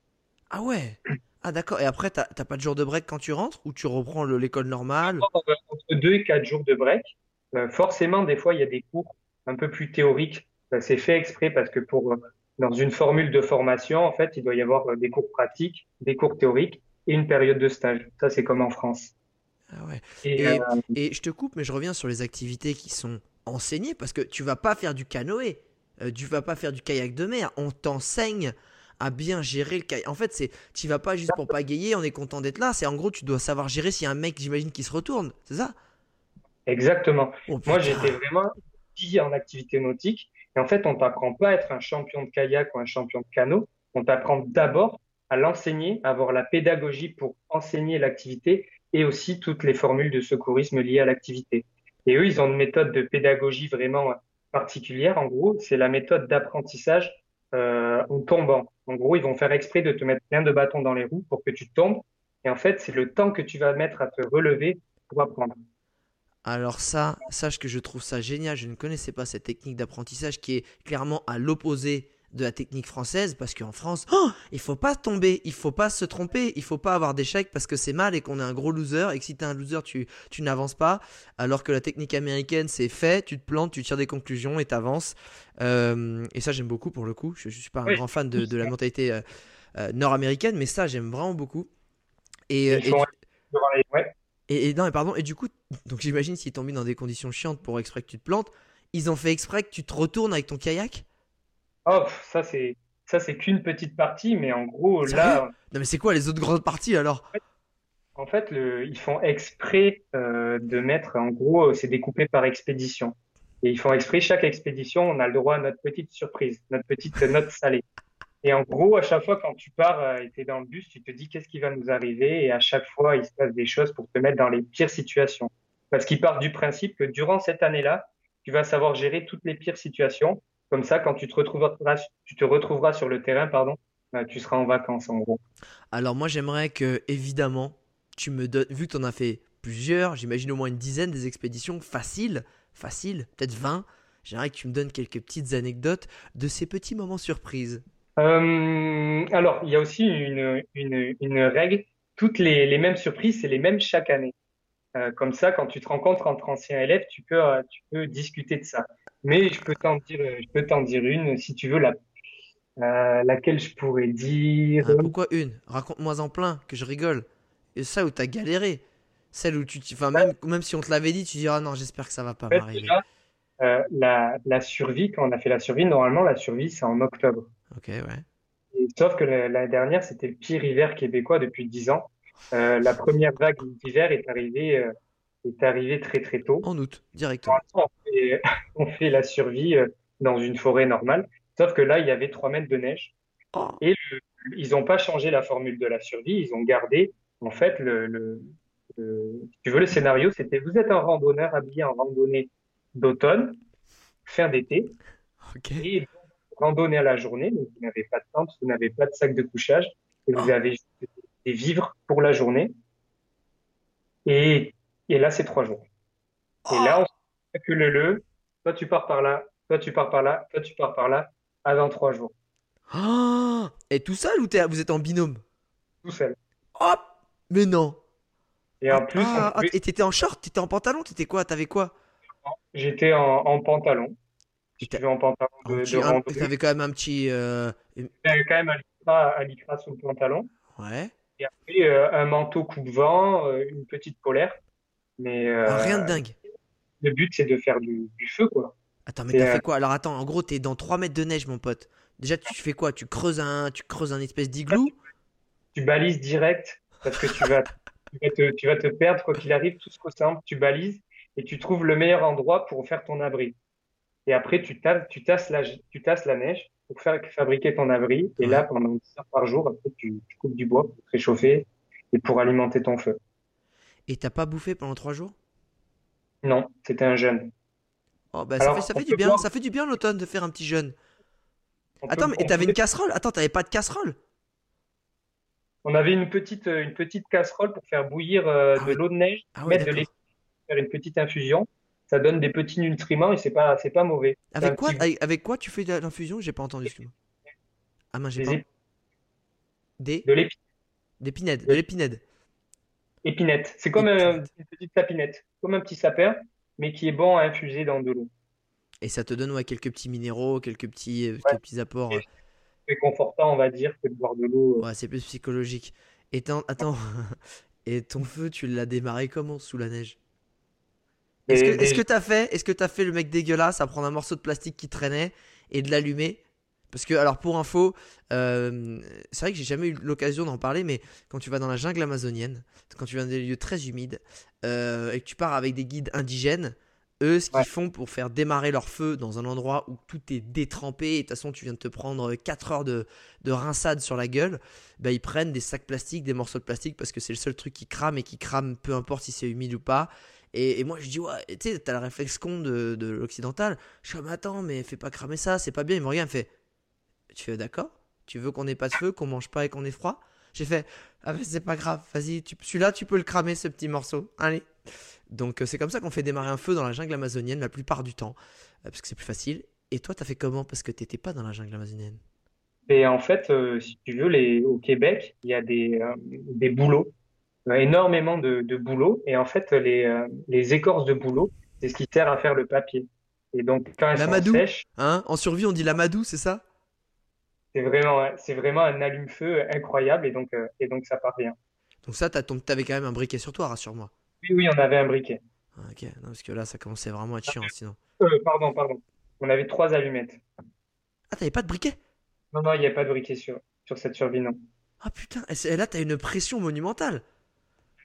[SPEAKER 2] Ah ouais. Ah d'accord. Et après, t'as t'as pas de jour de break quand tu rentres ou tu reprends le- l'école normale?
[SPEAKER 3] Entre entre deux et quatre jours de break, euh, forcément, des fois, il y a des cours un peu plus théoriques. Ça, c'est fait exprès parce que pour, euh, dans une formule de formation, en fait, il doit y avoir euh, des cours pratiques, des cours théoriques et une période de stage. Ça, c'est comme en France.
[SPEAKER 2] Ah ouais.
[SPEAKER 3] Et
[SPEAKER 2] Et,
[SPEAKER 3] euh,
[SPEAKER 2] et je te coupe, mais je reviens sur les activités qui sont enseignées parce que tu vas pas faire du canoë, euh, tu vas pas faire du kayak de mer. On t'enseigne à bien gérer le kayak. En fait, c'est, tu vas pas juste pour pagayer, on est content d'être là. C'est en gros, tu dois savoir gérer s'il y a un mec, j'imagine, qui se retourne. C'est ça?
[SPEAKER 3] exactement.
[SPEAKER 2] Oh
[SPEAKER 3] Moi, j'étais
[SPEAKER 2] putain.
[SPEAKER 3] vraiment dit en activité nautique. Et en fait, on t'apprend pas à être un champion de kayak ou un champion de canot. On t'apprend d'abord à l'enseigner, à avoir la pédagogie pour enseigner l'activité et aussi toutes les formules de secourisme liées à l'activité. Et eux, ils ont une méthode de pédagogie vraiment particulière. En gros, c'est la méthode d'apprentissage euh, en tombant. En gros, ils vont faire exprès de te mettre plein de bâtons dans les roues pour que tu tombes. Et en fait, c'est le temps que tu vas mettre à te relever pour apprendre.
[SPEAKER 2] Alors ça, sache que je trouve ça génial. Je ne connaissais pas cette technique d'apprentissage qui est clairement à l'opposé de la technique française parce qu'en France, oh, il faut pas tomber, il faut pas se tromper, il faut pas avoir d'échec parce que c'est mal et qu'on est un gros loser et que si t'es un loser, tu, tu n'avances pas. Alors que la technique américaine, c'est fait, tu te plantes, tu tires des conclusions et t'avances. Euh, et ça, j'aime beaucoup pour le coup. Je, je suis pas un
[SPEAKER 3] Oui,
[SPEAKER 2] grand fan de,
[SPEAKER 3] ils
[SPEAKER 2] de la mentalité euh, euh, nord-américaine, mais ça, j'aime vraiment beaucoup. Et, euh,
[SPEAKER 3] ils
[SPEAKER 2] et,
[SPEAKER 3] font
[SPEAKER 2] du-
[SPEAKER 3] devant les- ouais.
[SPEAKER 2] et, et non, et pardon, et du coup, donc j'imagine s'ils t'ont mis dans des conditions chiantes pour exprès que tu te plantes, ils ont fait exprès que tu te retournes avec ton kayak?
[SPEAKER 3] Oh, pff, ça c'est ça c'est qu'une petite partie, mais en gros
[SPEAKER 2] Sérieux?
[SPEAKER 3] là,
[SPEAKER 2] Non mais c'est quoi les autres grandes parties alors?
[SPEAKER 3] En fait, le, ils font exprès euh, de mettre, en gros, c'est découpé par expédition. Et ils font exprès, chaque expédition, on a le droit à notre petite surprise, notre petite note salée. Et en gros, à chaque fois, quand tu pars euh, et t'es dans le bus, tu te dis qu'est-ce qui va nous arriver. Et à chaque fois, il se passe des choses pour te mettre dans les pires situations. Parce qu'ils partent du principe que durant cette année-là, tu vas savoir gérer toutes les pires situations. Comme ça, quand tu te retrouveras, tu te retrouveras sur le terrain, pardon, euh, tu seras en vacances, en gros.
[SPEAKER 2] Alors moi j'aimerais que, évidemment, tu me donnes, vu que tu en as fait plusieurs, j'imagine au moins une dizaine des expéditions faciles, faciles, peut-être vingt, j'aimerais que tu me donnes quelques petites anecdotes de ces petits moments surprises.
[SPEAKER 3] Euh, alors, il y a aussi une, une, une règle. Toutes les, les mêmes surprises, c'est les mêmes chaque année. Euh, comme ça, quand tu te rencontres entre anciens élèves, tu peux, euh, tu peux discuter de ça. Mais je peux t'en dire, je peux t'en dire une, si tu veux, la, euh, laquelle je pourrais dire.
[SPEAKER 2] Ah, pourquoi une? Raconte-moi en plein, que je rigole. Et ça où t'as galéré. Celle où tu... t'y- Enfin, même, même si on te l'avait dit, tu dis, ah non, j'espère que ça va pas
[SPEAKER 3] En fait,
[SPEAKER 2] m'arriver.
[SPEAKER 3] déjà, euh, la, la survie, quand on a fait la survie, normalement, la survie, c'est en octobre.
[SPEAKER 2] Ok, ouais.
[SPEAKER 3] Et sauf que la- l'année dernière, c'était le pire hiver québécois depuis dix ans. Euh, la première vague d'hiver est arrivée, euh, est arrivée très très tôt.
[SPEAKER 2] En août, directement.
[SPEAKER 3] On fait, on fait la survie euh, dans une forêt normale. Sauf que là, il y avait trois mètres de neige.
[SPEAKER 2] Oh.
[SPEAKER 3] Et le- ils n'ont pas changé la formule de la survie. Ils ont gardé, en fait, le, le, le- si tu veux, le scénario, c'était vous êtes un randonneur habillé en randonnée d'automne, fin d'été,
[SPEAKER 2] Ok.
[SPEAKER 3] et donc, randonnée à la journée. Donc, vous n'avez pas de tente, vous n'avez pas de sac de couchage, et vous
[SPEAKER 2] Oh.
[SPEAKER 3] avez juste des vivres pour la journée. Et, et là, c'est trois jours. Et là, on
[SPEAKER 2] Oh.
[SPEAKER 3] se fait que le le, toi tu pars par là, toi tu pars par là, toi tu pars par là, avant trois jours,
[SPEAKER 2] Oh. Et tout seul ou t'es- vous êtes en binôme?
[SPEAKER 3] tout seul.
[SPEAKER 2] Hop. Mais non.
[SPEAKER 3] Et
[SPEAKER 2] Ah,
[SPEAKER 3] en plus, on
[SPEAKER 2] ah, ah,
[SPEAKER 3] pouvait,
[SPEAKER 2] et t'étais en short, t'étais en pantalon, t'étais quoi? T'avais quoi?
[SPEAKER 3] j'étais en, en pantalon,
[SPEAKER 2] Et
[SPEAKER 3] si tu
[SPEAKER 2] t'as-
[SPEAKER 3] veux, en pantalon
[SPEAKER 2] un
[SPEAKER 3] de, de
[SPEAKER 2] petit, un-
[SPEAKER 3] randonnée.
[SPEAKER 2] t'avais quand même un petit. euh, une-
[SPEAKER 3] J'avais quand même un lycra, un lycra sous le pantalon.
[SPEAKER 2] Ouais.
[SPEAKER 3] Et après, euh, un manteau coupe-vent, euh, une petite polaire. Mais
[SPEAKER 2] Ah, rien de
[SPEAKER 3] euh,
[SPEAKER 2] dingue.
[SPEAKER 3] le but, c'est de faire du, du feu, quoi.
[SPEAKER 2] Attends, mais
[SPEAKER 3] C'est,
[SPEAKER 2] t'as
[SPEAKER 3] euh,
[SPEAKER 2] fait quoi? Alors attends, en gros, t'es dans trois mètres de neige, mon pote. Déjà, tu fais quoi? Tu creuses un, tu creuses un espèce d'igloo?
[SPEAKER 3] tu balises direct parce que tu vas, tu vas te, tu vas te perdre quoi qu'il arrive, tout ce qu'au simple, tu balises et tu trouves le meilleur endroit pour faire ton abri. Et après, tu tasses, tu tasses la, tu tasses la neige pour faire fabriquer ton abri. Et là,
[SPEAKER 2] Ouais.
[SPEAKER 3] pendant dix heures par jour, après, tu, tu coupes du bois pour te réchauffer et pour alimenter ton feu.
[SPEAKER 2] Et t'as pas bouffé pendant trois jours?
[SPEAKER 3] Non, c'était un jeûne.
[SPEAKER 2] Oh, bah ça fait,
[SPEAKER 3] Alors,
[SPEAKER 2] ça
[SPEAKER 3] on
[SPEAKER 2] fait du
[SPEAKER 3] peut
[SPEAKER 2] bien.
[SPEAKER 3] voir,
[SPEAKER 2] Ça fait du bien l'automne de faire un petit jeûne.
[SPEAKER 3] on
[SPEAKER 2] Attends,
[SPEAKER 3] peut,
[SPEAKER 2] mais et
[SPEAKER 3] on
[SPEAKER 2] t'avais une
[SPEAKER 3] pouvait,
[SPEAKER 2] casserole? Attends, t'avais pas de casserole?
[SPEAKER 3] on avait une petite, euh, une petite casserole pour faire bouillir euh,
[SPEAKER 2] Ah
[SPEAKER 3] de
[SPEAKER 2] ouais,
[SPEAKER 3] l'eau de neige,
[SPEAKER 2] ah ouais,
[SPEAKER 3] mettre de l'épices,
[SPEAKER 2] d'accord.
[SPEAKER 3] faire une petite infusion. Ça donne des petits nutriments et c'est pas, c'est pas mauvais. C'est
[SPEAKER 2] Avec
[SPEAKER 3] un
[SPEAKER 2] quoi,
[SPEAKER 3] petit goût.
[SPEAKER 2] avec, avec quoi tu fais de l'infusion? J'ai pas entendu, excuse-moi. Ah mince, j'ai
[SPEAKER 3] Des
[SPEAKER 2] pas.
[SPEAKER 3] ép-
[SPEAKER 2] Des,
[SPEAKER 3] de l'épi-
[SPEAKER 2] des pinèdes, de
[SPEAKER 3] de
[SPEAKER 2] l'épinède.
[SPEAKER 3] l'épinette. C'est comme un-
[SPEAKER 2] Épinède.
[SPEAKER 3] une petite sapinette, comme un petit sapin, mais qui est bon à infuser dans de l'eau.
[SPEAKER 2] Et ça te donne ouais, quelques petits minéraux, quelques petits, euh,
[SPEAKER 3] Ouais,
[SPEAKER 2] quelques petits apports.
[SPEAKER 3] c'est
[SPEAKER 2] euh,
[SPEAKER 3] réconfortant, on va dire, que de boire de l'eau. euh.
[SPEAKER 2] Ouais, c'est plus psychologique. Et t'en- attends, et ton feu, tu l'as démarré comment sous la neige? Est-ce que
[SPEAKER 3] Et
[SPEAKER 2] est-ce que
[SPEAKER 3] des-
[SPEAKER 2] t'as fait, est-ce que t'as fait le mec dégueulasse à prendre un morceau de plastique qui traînait et de l'allumer? Parce que, alors pour info, euh, c'est vrai que j'ai jamais eu l'occasion d'en parler, mais quand tu vas dans la jungle amazonienne, quand tu vas dans des lieux très humides, euh, et que tu pars avec des guides indigènes, eux, ce
[SPEAKER 3] ouais,
[SPEAKER 2] qu'ils font pour faire démarrer leur feu dans un endroit où tout est détrempé, et de toute façon tu viens de te prendre quatre heures de, de rinçade sur la gueule, bah, ils prennent des sacs plastiques, des morceaux de plastique, parce que c'est le seul truc qui crame, et qui crame peu importe si c'est humide ou pas. Et, et moi je dis, ouais, tu sais, t'as le réflexe con de, de l'occidental. Je suis comme, attends, mais fais pas cramer ça, c'est pas bien. Il me regarde, il me fait, tu fais d'accord? Tu veux qu'on ait pas de feu, qu'on mange pas et qu'on ait froid? J'ai fait, ah mais c'est pas grave, vas-y, tu, celui-là tu peux le cramer ce petit morceau, allez. Donc euh, c'est comme ça qu'on fait démarrer un feu dans la jungle amazonienne la plupart du temps, euh, parce que c'est plus facile. Et toi t'as fait comment? Parce que t'étais pas dans la jungle amazonienne.
[SPEAKER 3] et en fait, euh, si tu veux, les, au Québec, il y a des, euh, des bouleaux, euh, énormément de, de bouleaux. Et en fait, les, euh, les écorces de bouleaux, c'est ce qui sert à faire le papier. Et donc, quand elles sont
[SPEAKER 2] L'amadou,
[SPEAKER 3] sèches,
[SPEAKER 2] hein? En survie on dit l'amadou, c'est ça?
[SPEAKER 3] c'est vraiment, c'est vraiment un allume-feu incroyable. Et donc, euh, et donc, ça part bien.
[SPEAKER 2] Donc ça t'as ton- t'avais quand même un briquet sur toi, rassure-moi.
[SPEAKER 3] Oui, oui, on avait un briquet.
[SPEAKER 2] Ah, ok, non, parce que là ça commençait vraiment à être chiant sinon.
[SPEAKER 3] Euh, pardon, pardon. On avait trois allumettes.
[SPEAKER 2] Ah t'avais pas de briquet?
[SPEAKER 3] Non, non, il n'y a pas de briquet sur, sur cette survie, non.
[SPEAKER 2] Ah putain, et c'est- et là t'as une pression monumentale.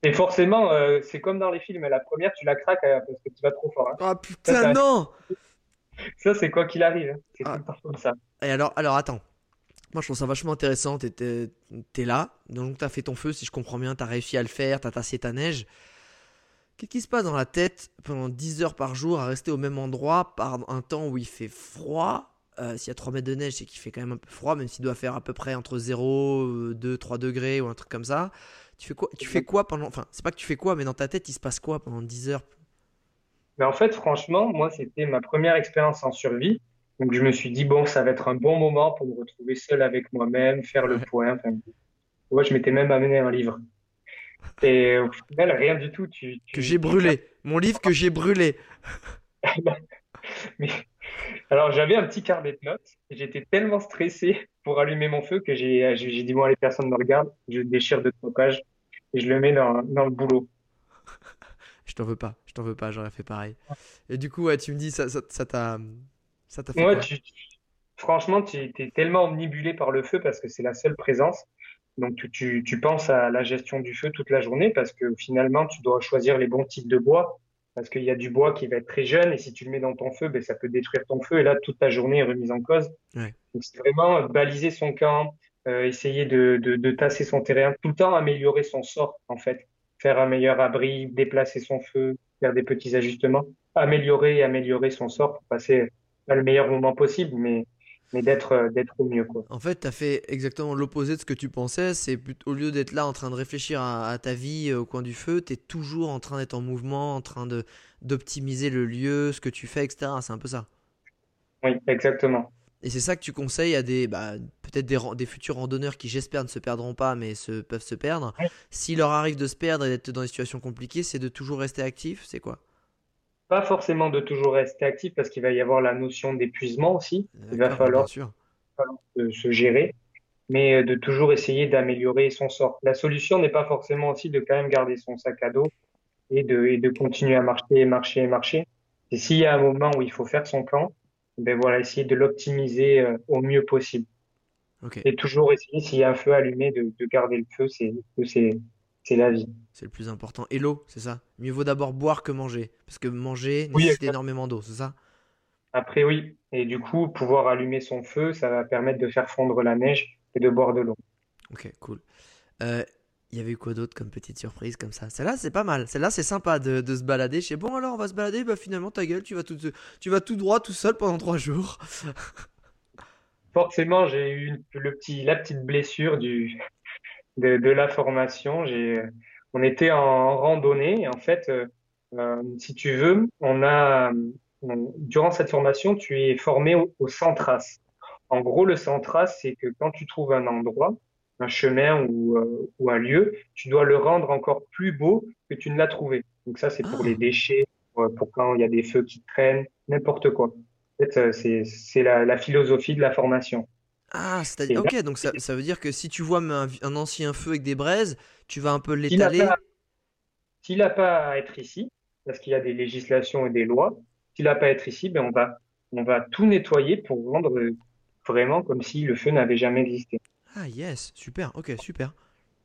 [SPEAKER 3] Et forcément, euh, c'est comme dans les films, la première, tu la craques euh, parce que tu vas trop fort. Hein.
[SPEAKER 2] Ah
[SPEAKER 3] Ça,
[SPEAKER 2] putain,
[SPEAKER 3] ça,
[SPEAKER 2] non!
[SPEAKER 3] ça, c'est quoi qu'il arrive. Hein. C'est tout
[SPEAKER 2] Ah,
[SPEAKER 3] le temps comme ça.
[SPEAKER 2] et alors, alors attends. Moi, je trouve ça vachement intéressant. T'es, t'es- t'es là, donc t'as fait ton feu, si je comprends bien, t'as réussi à le faire, t'as tassé ta neige. Qu'est-ce qui se passe dans la tête pendant dix heures par jour à rester au même endroit par un temps où il fait froid? Euh, S'il y a trois mètres de neige, c'est qu'il fait quand même un peu froid, même s'il doit faire à peu près entre zéro, deux, trois degrés ou un truc comme ça. Tu fais quoi, tu fais quoi pendant. Enfin, c'est pas que tu fais quoi, mais dans ta tête, il se passe quoi pendant dix heures?
[SPEAKER 3] Mais en fait, franchement, moi, c'était ma première expérience en survie. Donc, je me suis dit, bon, ça va être un bon moment pour me retrouver seul avec moi-même, faire le
[SPEAKER 2] Ouais.
[SPEAKER 3] point. Enfin, ouais, je m'étais même amené un livre. Et au final, rien du tout. Tu,
[SPEAKER 2] Que
[SPEAKER 3] tu,
[SPEAKER 2] j'ai
[SPEAKER 3] tu...
[SPEAKER 2] brûlé. Mon livre que j'ai brûlé.
[SPEAKER 3] Mais alors, j'avais un petit carnet de notes et j'étais tellement stressé pour allumer mon feu que j'ai j'ai j'ai dit, bon, allez, personne ne me regarde. Je déchire deux, trois pages et je le mets dans, dans le boulot.
[SPEAKER 2] Je t'en veux pas, je t'en veux pas, j'aurais fait pareil. Et du coup, ouais, tu me dis, ça, ça, ça t'a, ça t'a fait
[SPEAKER 3] Ouais,
[SPEAKER 2] quoi?
[SPEAKER 3] tu, tu- franchement, tu es tellement omnibulé par le feu parce que c'est la seule présence. Donc, tu, tu, tu penses à la gestion du feu toute la journée parce que finalement, tu dois choisir les bons types de bois parce qu'il y a du bois qui va être très jeune et si tu le mets dans ton feu, ben, ça peut détruire ton feu et là, toute ta journée est remise en cause.
[SPEAKER 2] Ouais.
[SPEAKER 3] Donc, c'est vraiment euh, baliser son camp, euh, essayer de, de, de tasser son terrain, tout le temps améliorer son sort, en fait. Faire un meilleur abri, déplacer son feu, faire des petits ajustements, améliorer et améliorer son sort pour passer pas le meilleur moment possible, mais, mais d'être, euh, d'être au mieux, quoi.
[SPEAKER 2] En fait, t'as fait exactement l'opposé de ce que tu pensais. C'est plutôt- au lieu d'être là en train de réfléchir à, à ta vie euh, au coin du feu, t'es toujours en train d'être en mouvement, en train de d'optimiser le lieu, ce que tu fais, et cetera. C'est un peu ça.
[SPEAKER 3] Oui, exactement.
[SPEAKER 2] Et c'est ça que tu conseilles à des, bah, peut-être des, ran- des futurs randonneurs qui, j'espère, ne se perdront pas, mais se, peuvent se perdre.
[SPEAKER 3] Ouais.
[SPEAKER 2] S'il leur arrive de se perdre et d'être dans des situations compliquées, c'est de toujours rester actif. C'est quoi?
[SPEAKER 3] Pas forcément de toujours rester actif parce qu'il va y avoir la notion d'épuisement aussi. Il va
[SPEAKER 2] D'accord, bah bien
[SPEAKER 3] falloir
[SPEAKER 2] sûr.
[SPEAKER 3] euh, se gérer, mais euh, de toujours essayer d'améliorer son sort. La solution n'est pas forcément aussi de quand même garder son sac à dos et de, et de continuer à marcher, marcher, marcher. Et s'il y a un moment où il faut faire son camp, ben voilà, essayer de l'optimiser euh, au mieux possible.
[SPEAKER 2] Ok,
[SPEAKER 3] Et toujours essayer, s'il y a un feu allumé, de, de garder le feu, c'est, c'est, c'est la vie.
[SPEAKER 2] c'est le plus important. Et l'eau, c'est ça. Mieux vaut d'abord boire que manger. Parce que manger
[SPEAKER 3] Oui,
[SPEAKER 2] nécessite
[SPEAKER 3] exact.
[SPEAKER 2] énormément d'eau, c'est ça?
[SPEAKER 3] Après, oui. Et du coup, pouvoir allumer son feu, ça va permettre de faire fondre la neige et de boire de l'eau.
[SPEAKER 2] Ok, cool. Euh, Il y avait eu quoi d'autre comme petite surprise comme ça? Celle-là, c'est pas mal. Celle-là, c'est sympa de, de se balader. Je sais, bon, alors on va se balader. Bah, finalement, ta gueule, tu vas tout, tu vas tout droit, tout seul pendant trois jours.
[SPEAKER 3] Forcément, j'ai eu une- le petit, la petite blessure du, de, de la formation. J'ai, euh, on était en randonnée et en fait, euh, euh, si tu veux, on a, on- durant cette formation, tu es formé au, au centras. En gros, le centras, c'est que quand tu trouves un endroit, un chemin ou, euh, ou un lieu, tu dois le rendre encore plus beau que tu ne l'as trouvé. Donc ça, c'est pour les
[SPEAKER 2] Ah,
[SPEAKER 3] déchets, pour, pour quand il y a des feux qui traînent, n'importe quoi. En fait, euh, c'est, c'est la, la philosophie de la formation.
[SPEAKER 2] ah, c'est
[SPEAKER 3] Et là,
[SPEAKER 2] ok. Donc ça, ça veut dire que si tu vois un, un ancien feu avec des braises, tu vas un peu
[SPEAKER 3] s'il n'a pas,
[SPEAKER 2] l'étaler.
[SPEAKER 3] s'il n'a pas à être ici, parce qu'il y a des législations et des lois, s'il n'a pas à être ici, ben on va, on va tout nettoyer pour rendre euh, vraiment comme si le feu n'avait jamais existé.
[SPEAKER 2] Ah yes, super. Ok, super.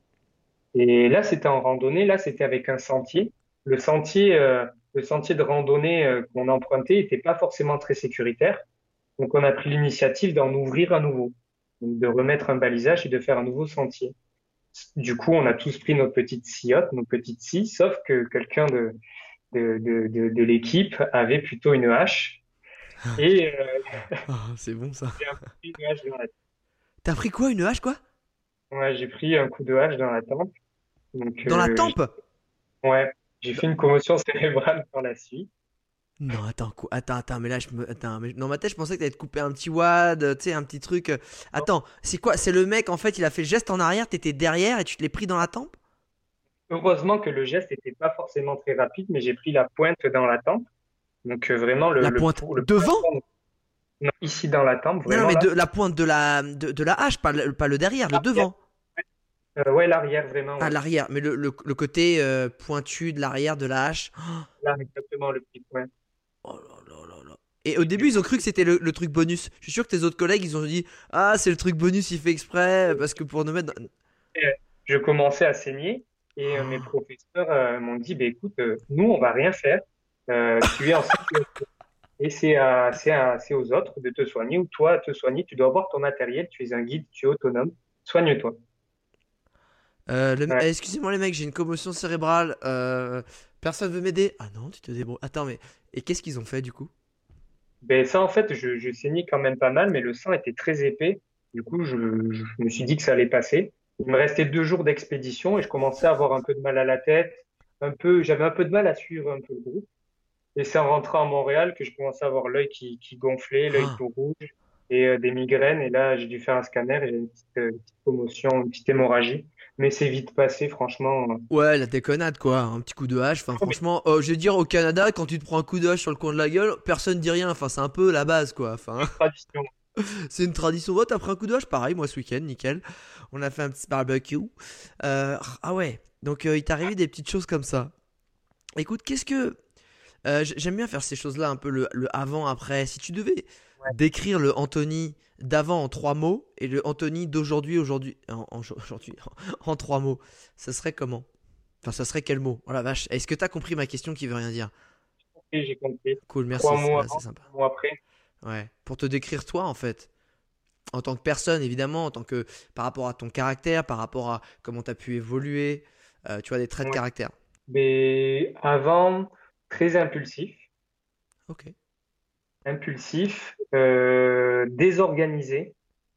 [SPEAKER 3] Et là, c'était en randonnée. Là, c'était avec un sentier. Le sentier, euh, le sentier de randonnée euh, qu'on empruntait n'était pas forcément très sécuritaire. Donc, on a pris l'initiative d'en ouvrir un nouveau, donc de remettre un balisage et de faire un nouveau sentier. Du coup, on a tous pris nos petites sciyotes, nos petites scies, sauf que quelqu'un de, de, de, de, de l'équipe avait plutôt une hache. Et euh,
[SPEAKER 2] Ah, c'est bon ça.
[SPEAKER 3] j'ai un coup pris une hache dans la,
[SPEAKER 2] T'as pris quoi, une hache quoi?
[SPEAKER 3] ouais, j'ai pris un coup de hache dans la tempe. Donc,
[SPEAKER 2] Dans la
[SPEAKER 3] euh,
[SPEAKER 2] tempe?
[SPEAKER 3] ouais, j'ai fait une commotion cérébrale par la suite.
[SPEAKER 2] Non, attends, quoi- attends, attends, mais là, je me... attends, mais dans ma tête, je pensais que t'allais te couper un petit wad, euh, tu sais, un petit truc. euh. Attends, c'est quoi? C'est le mec, en fait, il a fait le geste en arrière, t'étais derrière et tu te l'es pris dans la tempe?
[SPEAKER 3] Heureusement que le geste n'était pas forcément très rapide, mais j'ai pris la pointe dans la tempe. Donc euh, vraiment le,
[SPEAKER 2] La
[SPEAKER 3] le,
[SPEAKER 2] pointe
[SPEAKER 3] pour- le
[SPEAKER 2] devant?
[SPEAKER 3] poinçon, non, ici dans la tempe,
[SPEAKER 2] Non, non,
[SPEAKER 3] vraiment
[SPEAKER 2] mais
[SPEAKER 3] là.
[SPEAKER 2] de, la pointe de la, de, de la hache, pas le, pas le derrière, le
[SPEAKER 3] L'arrière.
[SPEAKER 2] devant.
[SPEAKER 3] Euh, ouais, l'arrière vraiment,
[SPEAKER 2] Ah,
[SPEAKER 3] ouais.
[SPEAKER 2] l'arrière, mais le, le, le côté euh, pointu de l'arrière de la hache.
[SPEAKER 3] Là, exactement le petit point.
[SPEAKER 2] Oh là là là là. Et au début, ils ont cru que c'était le, le truc bonus. Je suis sûr que tes autres collègues, ils ont dit, ah, c'est le truc bonus, il fait exprès, parce que pour nous mettre dans...
[SPEAKER 3] Et, euh, je commençais à saigner Et euh, mes professeurs euh, m'ont dit, bah, écoute, euh, nous, on va rien faire. Euh, tu es en sécurité. Et c'est à, c'est à- c'est aux autres de te soigner ou toi à te soigner. Tu dois avoir ton matériel. Tu es un guide, tu es autonome. Soigne-toi.
[SPEAKER 2] Euh, le-
[SPEAKER 3] Ouais.
[SPEAKER 2] eh, excusez-moi les mecs, j'ai une commotion cérébrale. Euh, personne veut m'aider? Ah non, tu te débrouilles. Attends, mais et qu'est-ce qu'ils ont fait du coup?
[SPEAKER 3] Ben, ça, en fait, je, je saignais quand même pas mal, mais le sang était très épais. Du coup, je, je me suis dit que ça allait passer. Il me restait deux jours d'expédition et je commençais à avoir un peu de mal à la tête. Un peu, j'avais un peu de mal à suivre un peu le groupe. Et c'est en rentrant à Montréal que je commençais à avoir l'œil qui, qui gonflait, l'œil
[SPEAKER 2] Ah,
[SPEAKER 3] tout rouge et euh, des migraines. Et là, j'ai dû faire un scanner et j'ai une petite, euh, une petite commotion, une petite hémorragie. Mais c'est vite passé, franchement.
[SPEAKER 2] ouais, la déconnade quoi, un petit coup de hache. Enfin,
[SPEAKER 3] Non, mais
[SPEAKER 2] franchement, euh, je veux dire, au Canada, quand tu te prends un coup de hache sur le coin de la gueule, personne dit rien. Enfin, c'est un peu la base quoi. Enfin,
[SPEAKER 3] c'est une tradition.
[SPEAKER 2] c'est une tradition. Ouais, t'as pris un coup de hache, pareil, moi ce week-end, nickel. On a fait un petit barbecue. Euh, ah ouais, donc euh, il t'est arrivé des petites choses comme ça. Écoute, qu'est-ce que. Euh, j- j'aime bien faire ces choses-là, un peu le, le avant-après. Si tu devais
[SPEAKER 3] Ouais.
[SPEAKER 2] décrire le Anthony d'avant en trois mots et le Anthony d'aujourd'hui, aujourd'hui, en, en- aujourd'hui, en trois mots, ça serait comment? Enfin, ça serait quel mot? Oh la vache. Est-ce que t'as compris ma question qui veut rien dire?
[SPEAKER 3] Et j'ai compris.
[SPEAKER 2] Cool,
[SPEAKER 3] Trois
[SPEAKER 2] merci, c'est
[SPEAKER 3] mois
[SPEAKER 2] bah, c'est
[SPEAKER 3] avant,
[SPEAKER 2] sympa.
[SPEAKER 3] trois mois après.
[SPEAKER 2] Ouais. Pour te décrire toi, en fait. En tant que personne, évidemment, en tant que par rapport à ton caractère, par rapport à comment t'as pu évoluer, euh, tu vois, des traits de
[SPEAKER 3] Ouais.
[SPEAKER 2] caractère.
[SPEAKER 3] Mais avant, très impulsif.
[SPEAKER 2] Ok.
[SPEAKER 3] Impulsif, euh, désorganisé,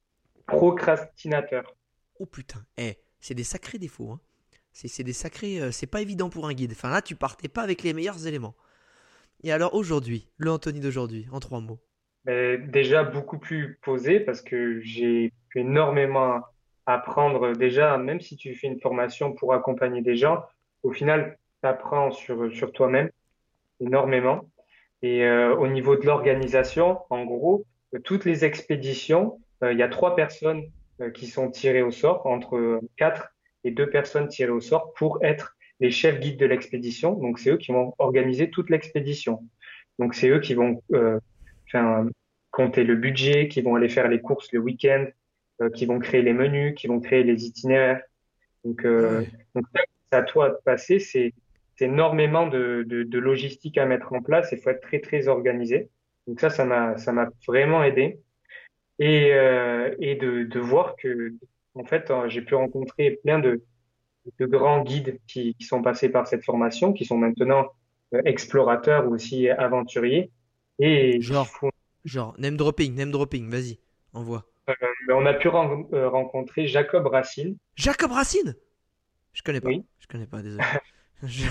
[SPEAKER 3] procrastinateur.
[SPEAKER 2] Oh putain, eh, c'est des sacrés défauts, hein. C'est c'est des sacrés. Euh, c'est pas évident pour un guide. Enfin là, tu partais pas avec les meilleurs éléments. Et alors aujourd'hui, le Anthony d'aujourd'hui, en trois mots.
[SPEAKER 3] Mais déjà beaucoup plus posé parce que j'ai pu énormément apprendre déjà, même si tu fais une formation pour accompagner des gens, au final, tu apprends sur, sur toi-même énormément. Et euh, au niveau de l'organisation, en gros, euh, toutes les expéditions, euh, il y a trois personnes euh, qui sont tirées au sort, entre euh, quatre et deux personnes tirées au sort pour être les chefs guides de l'expédition. Donc, c'est eux qui vont organiser toute l'expédition. Donc, c'est eux qui vont euh, enfin, compter le budget, qui vont aller faire les courses le week-end, euh, qui vont créer les menus, qui vont créer les itinéraires. Donc,
[SPEAKER 2] Ah
[SPEAKER 3] euh,
[SPEAKER 2] ouais.
[SPEAKER 3] donc ça, c'est à toi de passer. C'est, c'est énormément de, de, de logistique à mettre en place. Il faut être très, très organisé. Donc ça, ça m'a, ça m'a vraiment aidé. Et, euh, et de, de voir que, en fait, euh, j'ai pu rencontrer plein de, de grands guides qui, qui sont passés par cette formation, qui sont maintenant euh, explorateurs ou aussi aventuriers et qui
[SPEAKER 2] Genre,
[SPEAKER 3] font.
[SPEAKER 2] genre, name dropping, name dropping, vas-y, envoie.
[SPEAKER 3] Euh, on a pu ren- euh, rencontrer Jacob Racine.
[SPEAKER 2] Jacob Racine. Je connais pas.
[SPEAKER 3] Oui.
[SPEAKER 2] Je connais pas, désolé. Je...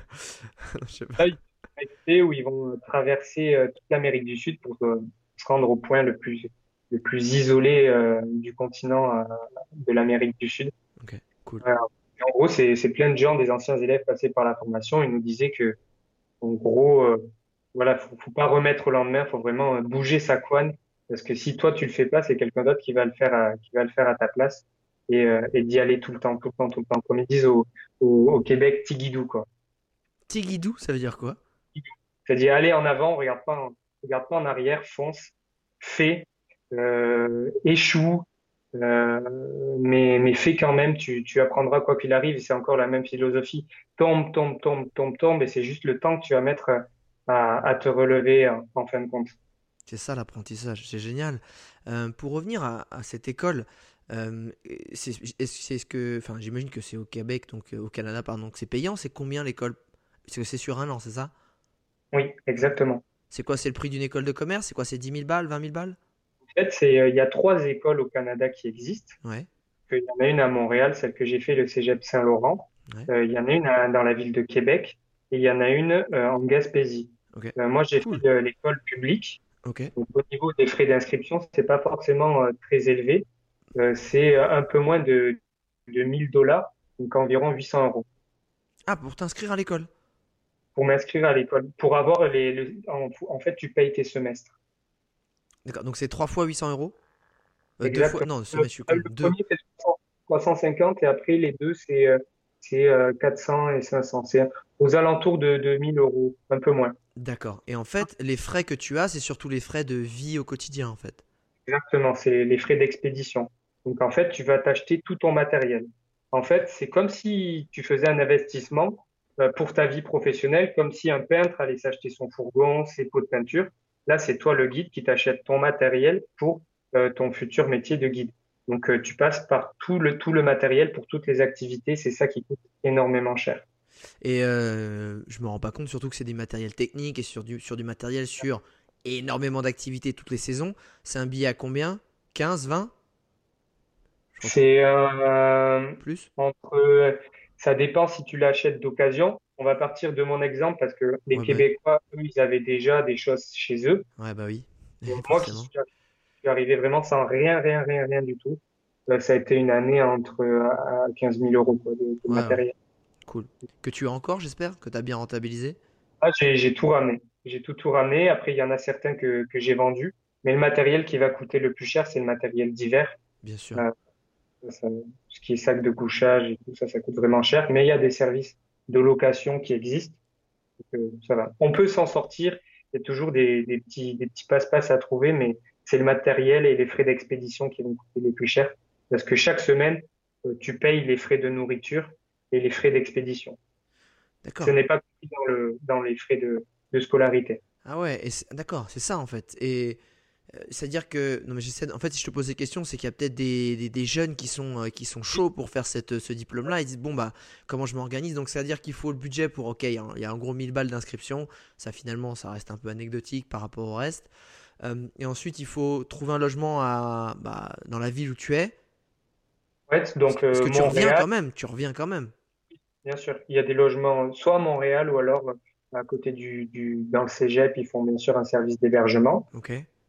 [SPEAKER 2] je sais pas.
[SPEAKER 3] Là, ils ont une activité où ils vont traverser euh, toute l'Amérique du Sud pour euh, se rendre au point le plus, le plus isolé euh, du continent euh, de l'Amérique du Sud.
[SPEAKER 2] Ok, cool.
[SPEAKER 3] Euh, et en gros, c'est, c'est plein de gens, des anciens élèves passés par la formation. Ils nous disaient que, en gros, euh, voilà, faut, faut pas remettre au lendemain, faut vraiment euh, bouger sa couenne, parce que si toi tu le fais pas, c'est quelqu'un d'autre qui va le faire, à, qui va le faire à ta place, et, euh, et d'y aller tout le temps, tout le temps, tout le temps. Comme ils disent au, au, au Québec, tigidou, quoi.
[SPEAKER 2] Tigidou, ça veut dire quoi?
[SPEAKER 3] C'est-à-dire aller en avant, regarde pas, en, regarde pas en arrière, fonce, fais, euh, échoue, euh, mais, mais fais quand même, tu, tu apprendras quoi qu'il arrive, c'est encore la même philosophie. Tombe, tombe, tombe, tombe, tombe, et c'est juste le temps que tu vas mettre à, à te relever en, en fin de compte.
[SPEAKER 2] C'est ça l'apprentissage, c'est génial. Euh, pour revenir à, à cette école, euh, c'est est-ce c'est ce que, enfin, j'imagine que c'est au Québec, donc euh, au Canada, pardon, que c'est payant. C'est combien l'école? Parce que c'est sur un an, c'est ça?
[SPEAKER 3] Oui, exactement.
[SPEAKER 2] C'est quoi? C'est le prix d'une école de commerce? C'est quoi? C'est dix mille balles, vingt mille balles?
[SPEAKER 3] En fait, c'est, euh, il y a trois écoles au Canada qui existent.
[SPEAKER 2] Ouais,
[SPEAKER 3] Il y en a une à Montréal, celle que j'ai fait, le Cégep Saint-Laurent.
[SPEAKER 2] ouais.
[SPEAKER 3] Euh, il y en a une à- dans la ville de Québec et il y en a une euh, en Gaspésie.
[SPEAKER 2] Ok,
[SPEAKER 3] Euh, moi, j'ai
[SPEAKER 2] cool.
[SPEAKER 3] fait euh, l'école publique.
[SPEAKER 2] Ok,
[SPEAKER 3] Donc, au niveau des frais d'inscription, c'est pas forcément euh, très élevé. Euh, c'est euh, un peu moins de, de mille dollars, donc environ huit cents euros,
[SPEAKER 2] ah, pour t'inscrire à l'école.
[SPEAKER 3] pour m'inscrire à l'école. Pour avoir les, le- en, en fait, tu payes tes semestres.
[SPEAKER 2] D'accord, donc c'est trois fois huit cents euros. Euh, deux fois,
[SPEAKER 3] Exactement.
[SPEAKER 2] non,
[SPEAKER 3] Le,
[SPEAKER 2] semestre, je suis con.
[SPEAKER 3] le
[SPEAKER 2] Deux.
[SPEAKER 3] premier, c'est trois cent cinquante et après, les deux, c'est euh, c'est euh, quatre cents et cinq cents. C'est aux alentours de, de mille euros, un peu moins.
[SPEAKER 2] D'accord. Et en fait, les frais que tu as, c'est surtout les frais de vie au quotidien, en fait.
[SPEAKER 3] Exactement, c'est les frais d'expédition. Donc, en fait, tu vas t'acheter tout ton matériel. En fait, c'est comme si tu faisais un investissement euh, pour ta vie professionnelle, comme si un peintre allait s'acheter son fourgon, ses pots de peinture. Là, c'est toi le guide qui t'achète ton matériel pour euh, ton futur métier de guide. Donc, euh, tu passes par tout le, tout le matériel pour toutes les activités. C'est ça qui coûte énormément cher.
[SPEAKER 2] Et euh, je me rends pas compte surtout que c'est des matériels techniques et sur du, sur du matériel sur énormément d'activités toutes les saisons. C'est un billet à combien? Quinze, vingt? Je crois que
[SPEAKER 3] C'est euh,
[SPEAKER 2] plus.
[SPEAKER 3] entre, ça dépend si tu l'achètes d'occasion. On va partir de mon exemple parce que les
[SPEAKER 2] Ouais, bah oui.
[SPEAKER 3] Québécois, eux, ils avaient déjà des choses chez eux.
[SPEAKER 2] Ouais, bah oui.
[SPEAKER 3] Donc, moi qui
[SPEAKER 2] Forcément.
[SPEAKER 3] suis suis arrivé vraiment sans rien, rien, rien, rien du tout, euh, ça a été une année entre euh, à quinze mille euros quoi, de, de
[SPEAKER 2] Ouais, ouais.
[SPEAKER 3] matériel.
[SPEAKER 2] Cool. Que tu as encore, j'espère, que tu as bien rentabilisé.
[SPEAKER 3] Ah, j'ai, j'ai tout ramené. J'ai tout, tout ramené. Après, il y en a certains que, que j'ai vendus. Mais le matériel qui va coûter le plus cher, c'est le matériel d'hiver.
[SPEAKER 2] Bien sûr.
[SPEAKER 3] Euh, ça- ce qui est sac de couchage et tout ça, ça coûte vraiment cher. Mais il y a des services de location qui existent. Donc, euh, ça va. On peut s'en sortir. Il y a toujours des, des petits, des petits passe-passe à trouver, mais c'est le matériel et les frais d'expédition qui vont coûter les plus chers. Parce que chaque semaine, euh, tu payes les frais de nourriture et les frais d'expédition. Ce
[SPEAKER 2] D'accord.
[SPEAKER 3] n'est pas compris dans le, dans les frais de, de scolarité.
[SPEAKER 2] Ah ouais, et c'est- d'accord, c'est ça en fait. Et euh, c'est-à-dire que, non mais j'essaie, de- en fait, si je te pose des questions, c'est qu'il y a peut-être des, des, des jeunes qui sont, euh, qui sont chauds pour faire cette, ce diplôme-là. Ils disent, bon bah, comment je m'organise? Donc c'est-à-dire qu'il faut le budget pour, ok, il y a un il y a un gros mille balles d'inscription. Ça finalement, ça reste un peu anecdotique par rapport au reste. Euh, et ensuite, il faut trouver un logement à, bah, dans la ville où tu es.
[SPEAKER 3] Ouais,
[SPEAKER 2] Parce
[SPEAKER 3] donc
[SPEAKER 2] parce
[SPEAKER 3] euh,
[SPEAKER 2] que tu reviens
[SPEAKER 3] Montréal,
[SPEAKER 2] quand même, tu reviens quand même.
[SPEAKER 3] bien sûr, il y a des logements soit à Montréal ou alors euh, à côté du, du dans le Cégep, ils font bien sûr un service d'hébergement.
[SPEAKER 2] Ok.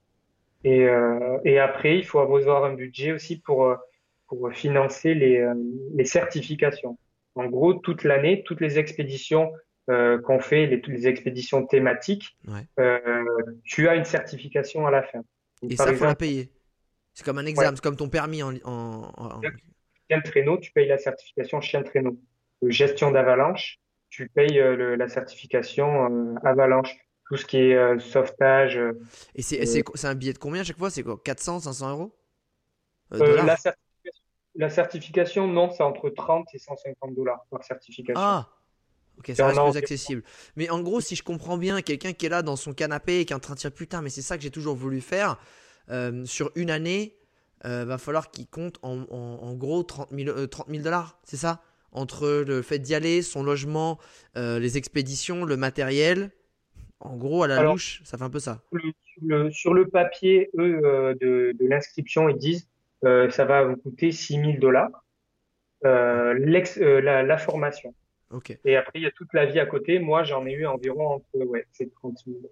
[SPEAKER 3] Et, euh, et après, il faut avoir un budget aussi pour euh, pour financer les euh, les certifications. En gros, toute l'année, toutes les expéditions euh, qu'on fait, les, toutes les expéditions thématiques,
[SPEAKER 2] Ouais.
[SPEAKER 3] euh, tu as une certification à la fin. Donc,
[SPEAKER 2] Et
[SPEAKER 3] par
[SPEAKER 2] ça, faut la
[SPEAKER 3] exemple,
[SPEAKER 2] payer. C'est comme un
[SPEAKER 3] ouais,
[SPEAKER 2] examen, c'est comme ton permis en, en, en-
[SPEAKER 3] chien de traîneau, tu payes la certification chien de traîneau. Euh, Gestion d'avalanche, tu payes euh, le- la certification euh, avalanche. Tout ce qui est euh, sauvetage. euh,
[SPEAKER 2] Et c'est
[SPEAKER 3] euh,
[SPEAKER 2] c'est c'est un billet de combien à chaque fois? C'est quoi? Quatre cents, cinq cents euros? Euh,
[SPEAKER 3] euh, la
[SPEAKER 2] dollars?
[SPEAKER 3] certification, la certification, non, c'est entre trente et cent cinquante dollars par certification.
[SPEAKER 2] Ah! Ok,
[SPEAKER 3] Et
[SPEAKER 2] ça
[SPEAKER 3] on
[SPEAKER 2] reste
[SPEAKER 3] a
[SPEAKER 2] plus
[SPEAKER 3] environ-
[SPEAKER 2] accessible. Mais en gros, si je comprends bien, quelqu'un qui est là dans son canapé et qui est en train de dire putain, mais c'est ça que j'ai toujours voulu faire, euh, sur une année, euh, va falloir qu'il compte en, en- en gros trente mille, euh, trente mille dollars, c'est ça? Entre le fait d'y aller, son logement, euh, les expéditions, le matériel. En gros, à la
[SPEAKER 3] Alors,
[SPEAKER 2] louche, ça fait un peu ça.
[SPEAKER 3] le- sur le, sur le papier, eux, euh, de, de l'inscription, ils disent euh, ça va vous coûter six mille dollars euh, l'ex, euh, la, la formation.
[SPEAKER 2] Ok.
[SPEAKER 3] Et après, il y a toute la vie à côté. Moi, j'en ai eu environ entre, ouais, c'est trente mille.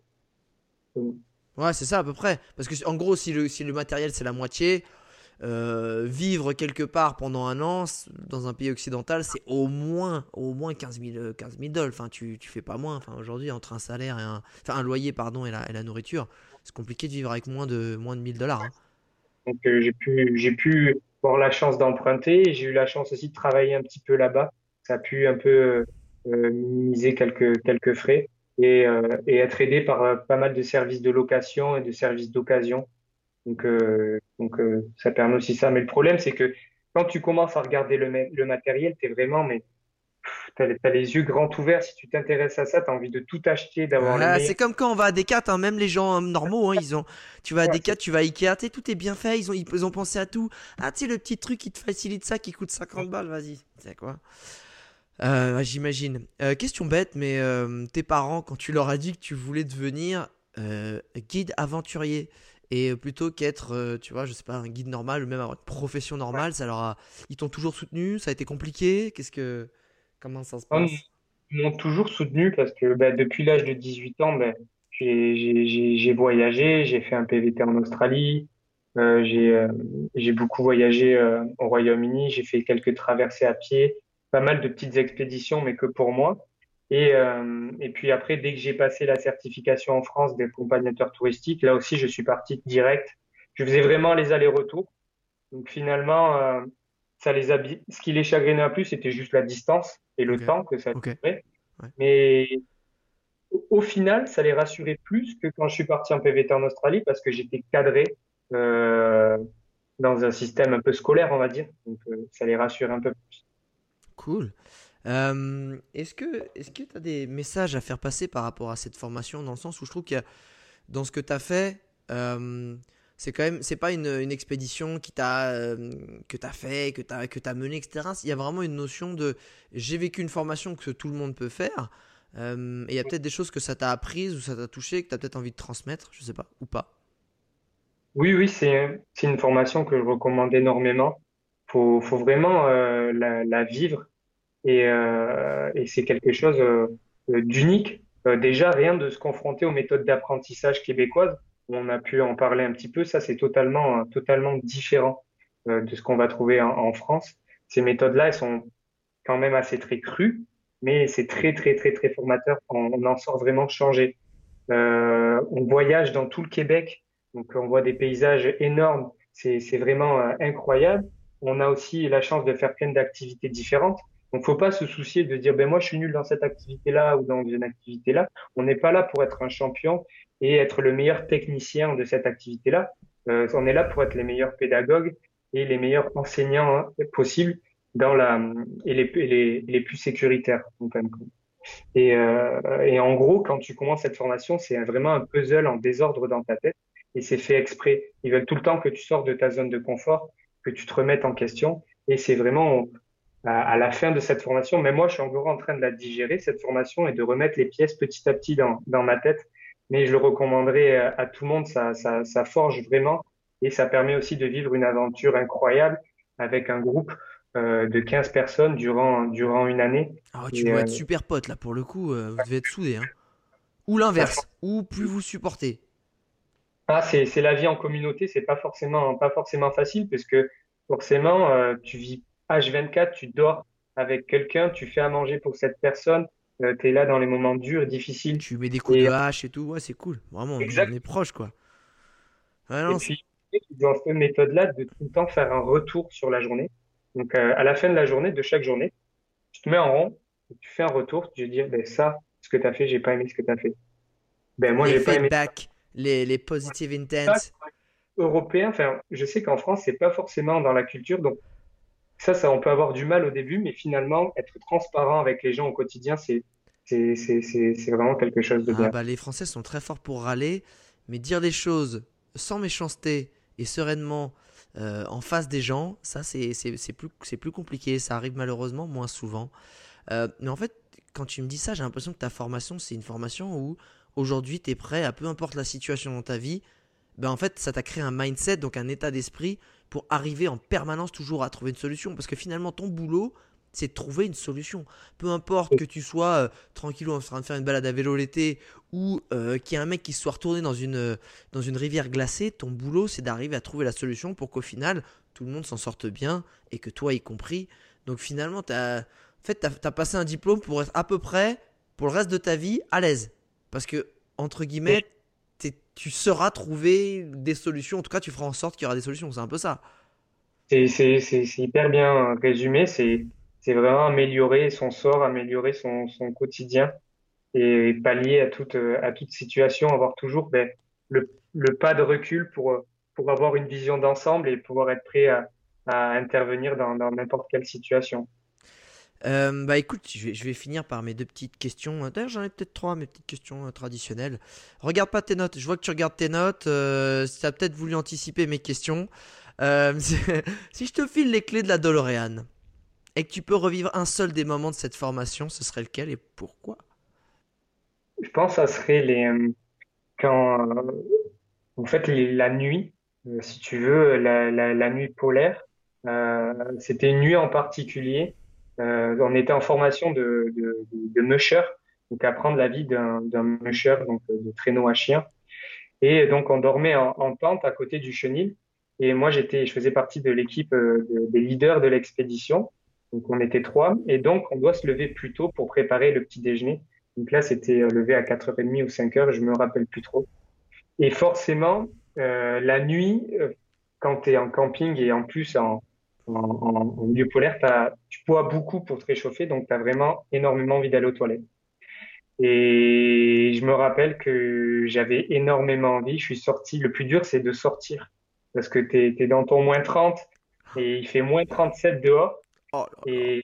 [SPEAKER 2] Ouais, c'est ça à peu près. Parce que en gros, si le, si le matériel c'est la moitié, euh, vivre quelque part pendant un an c- dans un pays occidental, c'est au moins, au moins quinze mille, euh, quinze mille dollars. Enfin, tu, tu fais pas moins. Enfin, aujourd'hui, entre un salaire et un, enfin, un loyer, pardon, et la, et la nourriture, c'est compliqué de vivre avec moins de, moins de mille dollars, hein.
[SPEAKER 3] Donc euh, j'ai pu j'ai pu avoir la chance d'emprunter et j'ai eu la chance aussi de travailler un petit peu là-bas. Ça a pu un peu euh, euh, minimiser quelques quelques frais et euh, et être aidé par euh, pas mal de services de location et de services d'occasion. Donc euh, donc euh, ça permet aussi ça. Mais le problème c'est que quand tu commences à regarder le ma- le matériel, t'es vraiment mais t'as les, t'as les yeux grands ouverts. Si tu t'intéresses à ça, t'as envie de tout acheter, d'avoir le
[SPEAKER 2] Ah, c'est
[SPEAKER 3] meilleur.
[SPEAKER 2] comme quand on va à Decat, hein, même les gens euh, normaux, hein, ils ont, tu vas à
[SPEAKER 3] Ouais,
[SPEAKER 2] Decat,
[SPEAKER 3] c'est
[SPEAKER 2] tu vas à Ikea, tu sais, tout est bien fait, ils ont, ils ont pensé à tout. Ah, tu sais, le petit truc qui te facilite ça, qui coûte cinquante balles, vas-y. C'est quoi? Euh, ouais, j'imagine. Euh, question bête, mais euh, tes parents, quand tu leur as dit que tu voulais devenir euh, guide aventurier, et euh, plutôt qu'être, euh, tu vois, je sais pas, un guide normal ou même avoir une profession
[SPEAKER 3] ouais.
[SPEAKER 2] normale, ça leur a, ils t'ont toujours soutenu, ça a été compliqué, qu'est-ce que, comment ça se
[SPEAKER 3] Non,
[SPEAKER 2] passe?
[SPEAKER 3] ils m'ont toujours soutenu parce que bah, depuis l'âge de dix-huit ans, bah, j'ai j'ai- j'ai- j'ai voyagé, j'ai fait un P V T en Australie, euh, j'ai euh, j'ai beaucoup voyagé euh, au Royaume-Uni, j'ai fait quelques traversées à pied, pas mal de petites expéditions, mais que pour moi. Et, euh, et puis après, dès que j'ai passé la certification en France d'accompagnateur touristique, là aussi, je suis parti direct. Je faisais vraiment les allers-retours. Donc finalement, euh, ça les a, bi- ce qui les chagrinait un peu, c'était juste la distance et
[SPEAKER 2] Ok,
[SPEAKER 3] le temps que ça
[SPEAKER 2] ok,
[SPEAKER 3] durait.
[SPEAKER 2] ouais.
[SPEAKER 3] Mais au, au final, ça les rassurait plus que quand je suis parti en P V T en Australie parce que j'étais cadré euh, dans un système un peu scolaire, on va dire. Donc euh, ça les rassurait un peu plus.
[SPEAKER 2] Cool. Euh, est-ce que est-ce que tu as des messages à faire passer par rapport à cette formation, dans le sens où je trouve qu'il y a, dans ce que tu as fait, euh, c'est quand même, c'est pas une, une expédition qui t'a, euh, que tu as fait, que tu as que t'as mené, et cetera. Il y a vraiment une notion de j'ai vécu une formation que tout le monde peut faire. Euh, et il y a peut-être des choses que ça t'a apprises ou ça t'a touché, que tu as peut-être envie de transmettre, je sais pas, ou pas.
[SPEAKER 3] Oui, oui, c'est, c'est une formation que je recommande énormément. Faut, faut vraiment euh, la, la vivre et, euh, et c'est quelque chose euh, euh, d'unique. Euh, déjà, rien de se confronter aux méthodes d'apprentissage québécoises. On a pu en parler un petit peu. Ça, c'est totalement, euh, totalement différent euh, de ce qu'on va trouver en, en France. Ces méthodes-là, elles sont quand même assez très crues, mais c'est très, très, très, très formateur. On, on en sort vraiment changé. Euh, on voyage dans tout le Québec, donc on voit des paysages énormes. C'est, c'est vraiment euh, incroyable. On a aussi la chance de faire plein d'activités différentes. Donc, faut pas se soucier de dire, ben moi, je suis nul dans cette activité-là ou dans une activité-là. On n'est pas là pour être un champion et être le meilleur technicien de cette activité-là. Euh, on est là pour être les meilleurs pédagogues et les meilleurs enseignants hein, possibles dans la et les, et les, les plus sécuritaires. en fin de compte. Et, euh, et en gros, quand tu commences cette formation, c'est vraiment un puzzle en désordre dans ta tête et c'est fait exprès. Ils veulent tout le temps que tu sors de ta zone de confort, que tu te remettes en question. Et c'est vraiment à, à la fin de cette formation, mais moi, je suis encore en train de la digérer, cette formation, et de remettre les pièces petit à petit dans, dans ma tête. Mais je le recommanderais à, à tout le monde, ça, ça, ça forge vraiment et ça permet aussi de vivre une aventure incroyable avec un groupe euh, de quinze personnes durant, durant une année.
[SPEAKER 2] Ah ouais, tu
[SPEAKER 3] Et
[SPEAKER 2] dois
[SPEAKER 3] euh,
[SPEAKER 2] être super pote là pour le coup, euh, vous devez être soudés, hein. Ou
[SPEAKER 3] ça
[SPEAKER 2] l'inverse, ou plus vous supportez.
[SPEAKER 3] Ah, c'est, c'est la vie en communauté, c'est pas forcément, pas forcément facile parce que forcément, euh, tu vis H vingt-quatre, tu dors avec quelqu'un, tu fais à manger pour cette personne, euh, tu es là dans les moments durs, difficiles.
[SPEAKER 2] Tu mets des coups de
[SPEAKER 3] Et,
[SPEAKER 2] hache et tout, ouais, c'est cool. Vraiment, on, on
[SPEAKER 3] exact.
[SPEAKER 2] est proche quoi. Ouais,
[SPEAKER 3] Et
[SPEAKER 2] non, c'est-
[SPEAKER 3] puis, dans cette méthode-là, de tout le temps faire un retour sur la journée. Donc, euh, à la fin de la journée, de chaque journée, tu te mets en rond, et tu fais un retour, tu te dis, ben, ça, ce que tu as fait, j'ai pas aimé ce que tu as fait. Ben, moi,
[SPEAKER 2] les
[SPEAKER 3] j'ai pas aimé
[SPEAKER 2] feedbacks, les, les positive
[SPEAKER 3] ça.
[SPEAKER 2] intents.
[SPEAKER 3] Européen, enfin, je sais qu'en France, c'est pas forcément dans la culture, donc Ça, ça, on peut avoir du mal au début, mais finalement, être transparent avec les gens au quotidien, c'est, c'est, c'est, c'est, c'est vraiment quelque chose de
[SPEAKER 2] Ah
[SPEAKER 3] bien.
[SPEAKER 2] bah les Français sont très forts pour râler, mais dire les choses sans méchanceté et sereinement euh, en face des gens, ça c'est c'est- c'est plus, c'est plus compliqué, ça arrive malheureusement moins souvent. Euh, mais en fait, quand tu me dis ça, j'ai l'impression que ta formation, c'est une formation où aujourd'hui tu es prêt à peu importe la situation dans ta vie, ben en fait ça t'a créé un mindset, donc un état d'esprit pour arriver en permanence toujours à trouver une solution. Parce que finalement ton boulot, c'est de trouver une solution. Peu importe que tu sois euh, tranquillou en train de faire une balade à vélo l'été ou euh, qu'il y ait un mec qui se soit retourné dans une, euh, dans une rivière glacée, ton boulot c'est d'arriver à trouver la solution pour qu'au final tout le monde s'en sorte bien et que toi y compris. Donc finalement, t'as, en fait, t'as, t'as passé un diplôme pour être à peu près, pour le reste de ta vie, à l'aise. Parce que, entre guillemets, t'es- tu sauras trouver des solutions. En tout cas, tu feras en sorte qu'il y aura des solutions. C'est un peu ça.
[SPEAKER 3] C'est, c'est, c'est, c'est hyper bien résumé. C'est, c'est vraiment améliorer son sort, améliorer son, son quotidien et pallier à toute, euh, à toute situation, avoir toujours ben, le, le pas de recul pour, euh, pour avoir une vision d'ensemble et pouvoir être prêt à, à intervenir dans, dans n'importe quelle situation.
[SPEAKER 2] Euh, bah écoute, je vais, je vais finir par mes deux petites questions. D'ailleurs, j'en ai peut-être trois, mes petites questions euh, traditionnelles. Regarde pas tes notes. Je vois que tu regardes tes notes. Euh, tu as peut-être voulu anticiper mes questions. Euh, si je te file les clés de la DeLorean et que tu peux revivre un seul des moments de cette formation, ce serait lequel et pourquoi?
[SPEAKER 3] Je pense que ça serait les, euh, quand, euh, en fait, les- la nuit, euh, si tu veux, la, la, la nuit polaire, euh, c'était une nuit en particulier. Euh, on était en formation de, de, de, de musher, donc apprendre la vie d'un d'un musher, donc euh, de traîneau à chien. Et donc on dormait en, en tente à côté du chenil. Et moi j'étais, je faisais partie de l'équipe euh, de- des leaders de l'expédition. Donc on était trois. Et donc on doit se lever plus tôt pour préparer le petit déjeuner. Donc là c'était euh, levé à quatre heures trente ou cinq heures, je me rappelle plus trop. Et forcément, euh, la nuit, euh, quand tu es en camping et en plus en, en, en- en milieu polaire, t'as, tu bois beaucoup pour te réchauffer, donc tu as vraiment énormément envie d'aller aux toilettes. Et je me rappelle que j'avais énormément envie. Je suis sorti. Le plus dur, c'est de sortir parce que tu es, dans ton moins trente et il fait moins trente-sept dehors.
[SPEAKER 2] Oh là là.
[SPEAKER 3] Et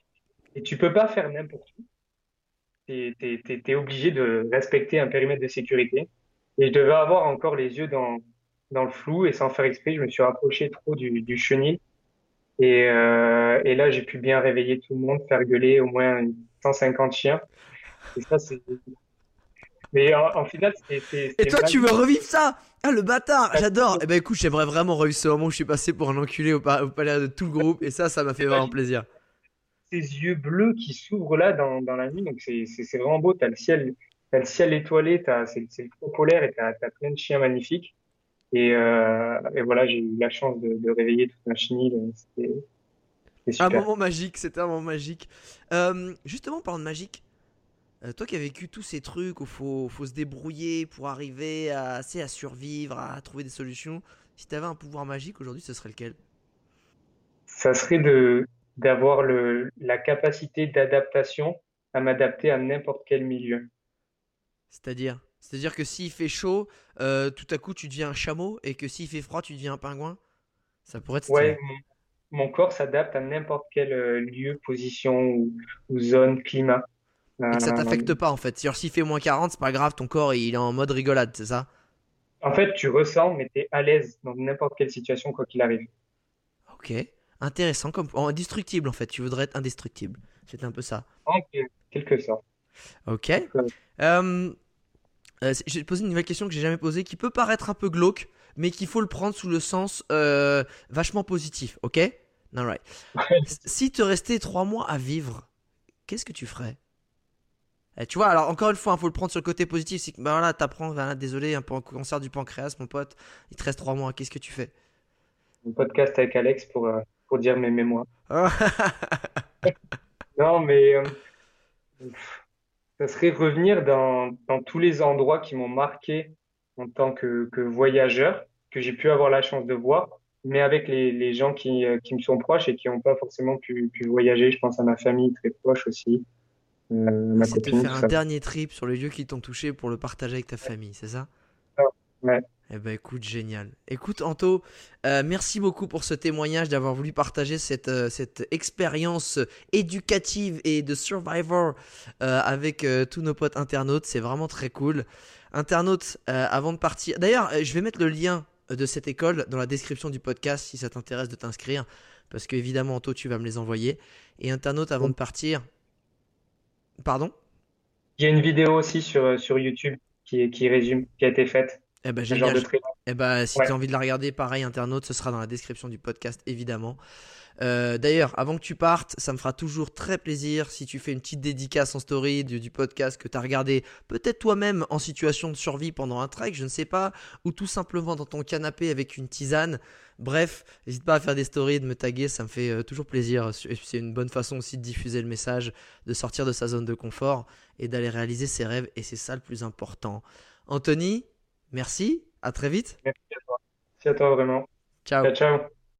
[SPEAKER 3] et tu peux pas faire n'importe où. T'es, t'es, t'es, t'es obligé de respecter un périmètre de sécurité. Et je devais avoir encore les yeux dans, dans le flou et sans faire exprès, je me suis rapproché trop du, du chenil. Et, euh, et là, j'ai pu bien réveiller tout le monde, faire gueuler au moins cent cinquante chiens. Et ça, c'est, mais en, en final, c'est, c'est,
[SPEAKER 2] Et
[SPEAKER 3] c'est
[SPEAKER 2] toi, tu veux
[SPEAKER 3] magique.
[SPEAKER 2] revivre ça? Ah, le bâtard, j'adore. Eh ben écoute, j'aimerais vraiment réussir ce moment où je suis passé pour un enculé au, pa- au palais de tout le groupe. Et ça, ça m'a fait
[SPEAKER 3] C'est
[SPEAKER 2] vraiment
[SPEAKER 3] magique.
[SPEAKER 2] plaisir.
[SPEAKER 3] Ces yeux bleus qui s'ouvrent là dans, dans la nuit, donc c'est, c'est, c'est vraiment beau. T'as le ciel, t'as le ciel étoilé, t'as, c'est, c'est le fond polaire et t'as, t'as plein de chiens magnifiques. Et, euh, et voilà, j'ai eu la chance de, de réveiller tout un chenil. C'était, c'était
[SPEAKER 2] Un
[SPEAKER 3] super.
[SPEAKER 2] moment magique, c'était un moment magique. Euh, justement, parlant de magique, euh, toi qui as vécu tous ces trucs où faut, faut se débrouiller pour arriver à, assez à survivre, à trouver des solutions, si t'avais un pouvoir magique aujourd'hui, ce serait lequel?
[SPEAKER 3] Ça serait de, d'avoir le, la capacité d'adaptation à m'adapter à n'importe quel milieu.
[SPEAKER 2] C'est-à-dire? C'est-à-dire que s'il fait chaud, euh, tout à coup tu deviens un chameau et que s'il fait froid, tu deviens un pingouin? Ça pourrait être stylé.
[SPEAKER 3] Ouais, mon, mon corps s'adapte à n'importe quel euh, lieu, position ou, ou zone, climat.
[SPEAKER 2] Et que ça
[SPEAKER 3] Euh,
[SPEAKER 2] t'affecte pas en fait. C'est-à-dire s'il fait moins quarante, c'est pas grave, ton corps il est en mode rigolade, c'est ça?
[SPEAKER 3] en fait, tu ressens, mais tu es à l'aise dans n'importe quelle situation, quoi qu'il arrive.
[SPEAKER 2] Ok. Intéressant, comme indestructible en fait. Tu voudrais être indestructible. C'est un peu ça.
[SPEAKER 3] En quelque sorte.
[SPEAKER 2] Ok. Euh, euh, je vais te poser une nouvelle question que j'ai jamais posée, qui peut paraître un peu glauque, mais qu'il faut le prendre sous le sens euh, vachement positif. Ok? Alright. Si te restais trois mois à vivre, qu'est-ce que tu ferais? Eh, tu vois, alors encore une fois, il faut le prendre sur le côté positif. C'est que bah voilà, t'apprends, voilà, désolé, un pan- cancer du pancréas, mon pote. Il te reste trois mois. Qu'est-ce que tu fais?
[SPEAKER 3] Un podcast avec Alex pour, euh, pour dire mes mémoires. Non, mais euh, ça serait revenir dans, dans tous les endroits qui m'ont marqué en tant que, que voyageur, que j'ai pu avoir la chance de voir, mais avec les, les gens qui, euh, qui me sont proches et qui n'ont pas forcément pu, pu voyager. Je pense à ma famille très proche aussi, euh,
[SPEAKER 2] Ah,
[SPEAKER 3] ma
[SPEAKER 2] c'est de
[SPEAKER 3] copine,
[SPEAKER 2] faire
[SPEAKER 3] tout
[SPEAKER 2] un
[SPEAKER 3] ça.
[SPEAKER 2] dernier trip sur les lieux qui t'ont touché pour le partager avec ta famille, c'est ça?
[SPEAKER 3] Ouais.
[SPEAKER 2] Eh ben écoute, génial. Écoute Anto, euh, merci beaucoup pour ce témoignage, d'avoir voulu partager cette, euh, cette expérience éducative et de survivor euh, avec euh, tous nos potes internautes. C'est vraiment très cool. Internautes, euh, avant de partir... D'ailleurs, euh, je vais mettre le lien de cette école dans la description du podcast si ça t'intéresse de t'inscrire. Parce que évidemment Anto, tu vas me les envoyer. Et internautes, avant de partir... Pardon?
[SPEAKER 3] Il y a une vidéo aussi sur, sur YouTube qui, qui résume, qui a été faite,
[SPEAKER 2] Eh ben
[SPEAKER 3] un genre
[SPEAKER 2] génial.
[SPEAKER 3] de
[SPEAKER 2] Je-
[SPEAKER 3] trailer.
[SPEAKER 2] Eh ben si tu
[SPEAKER 3] Ouais.
[SPEAKER 2] as envie de la regarder, pareil, internaute, ce sera dans la description du podcast, évidemment. Euh, D'ailleurs, avant que tu partes, ça me fera toujours très plaisir si tu fais une petite dédicace en story du, du podcast que tu as regardé, peut-être toi-même en situation de survie pendant un trek, je ne sais pas, ou tout simplement dans ton canapé avec une tisane. Bref, n'hésite pas à faire des stories et de me taguer, ça me fait euh, toujours plaisir. Et c'est une bonne façon aussi de diffuser le message, de sortir de sa zone de confort et d'aller réaliser ses rêves, et c'est ça le plus important. Anthony, merci, à très vite.
[SPEAKER 3] Merci à toi. Merci à toi vraiment.
[SPEAKER 2] Ciao.
[SPEAKER 3] Ciao, ciao.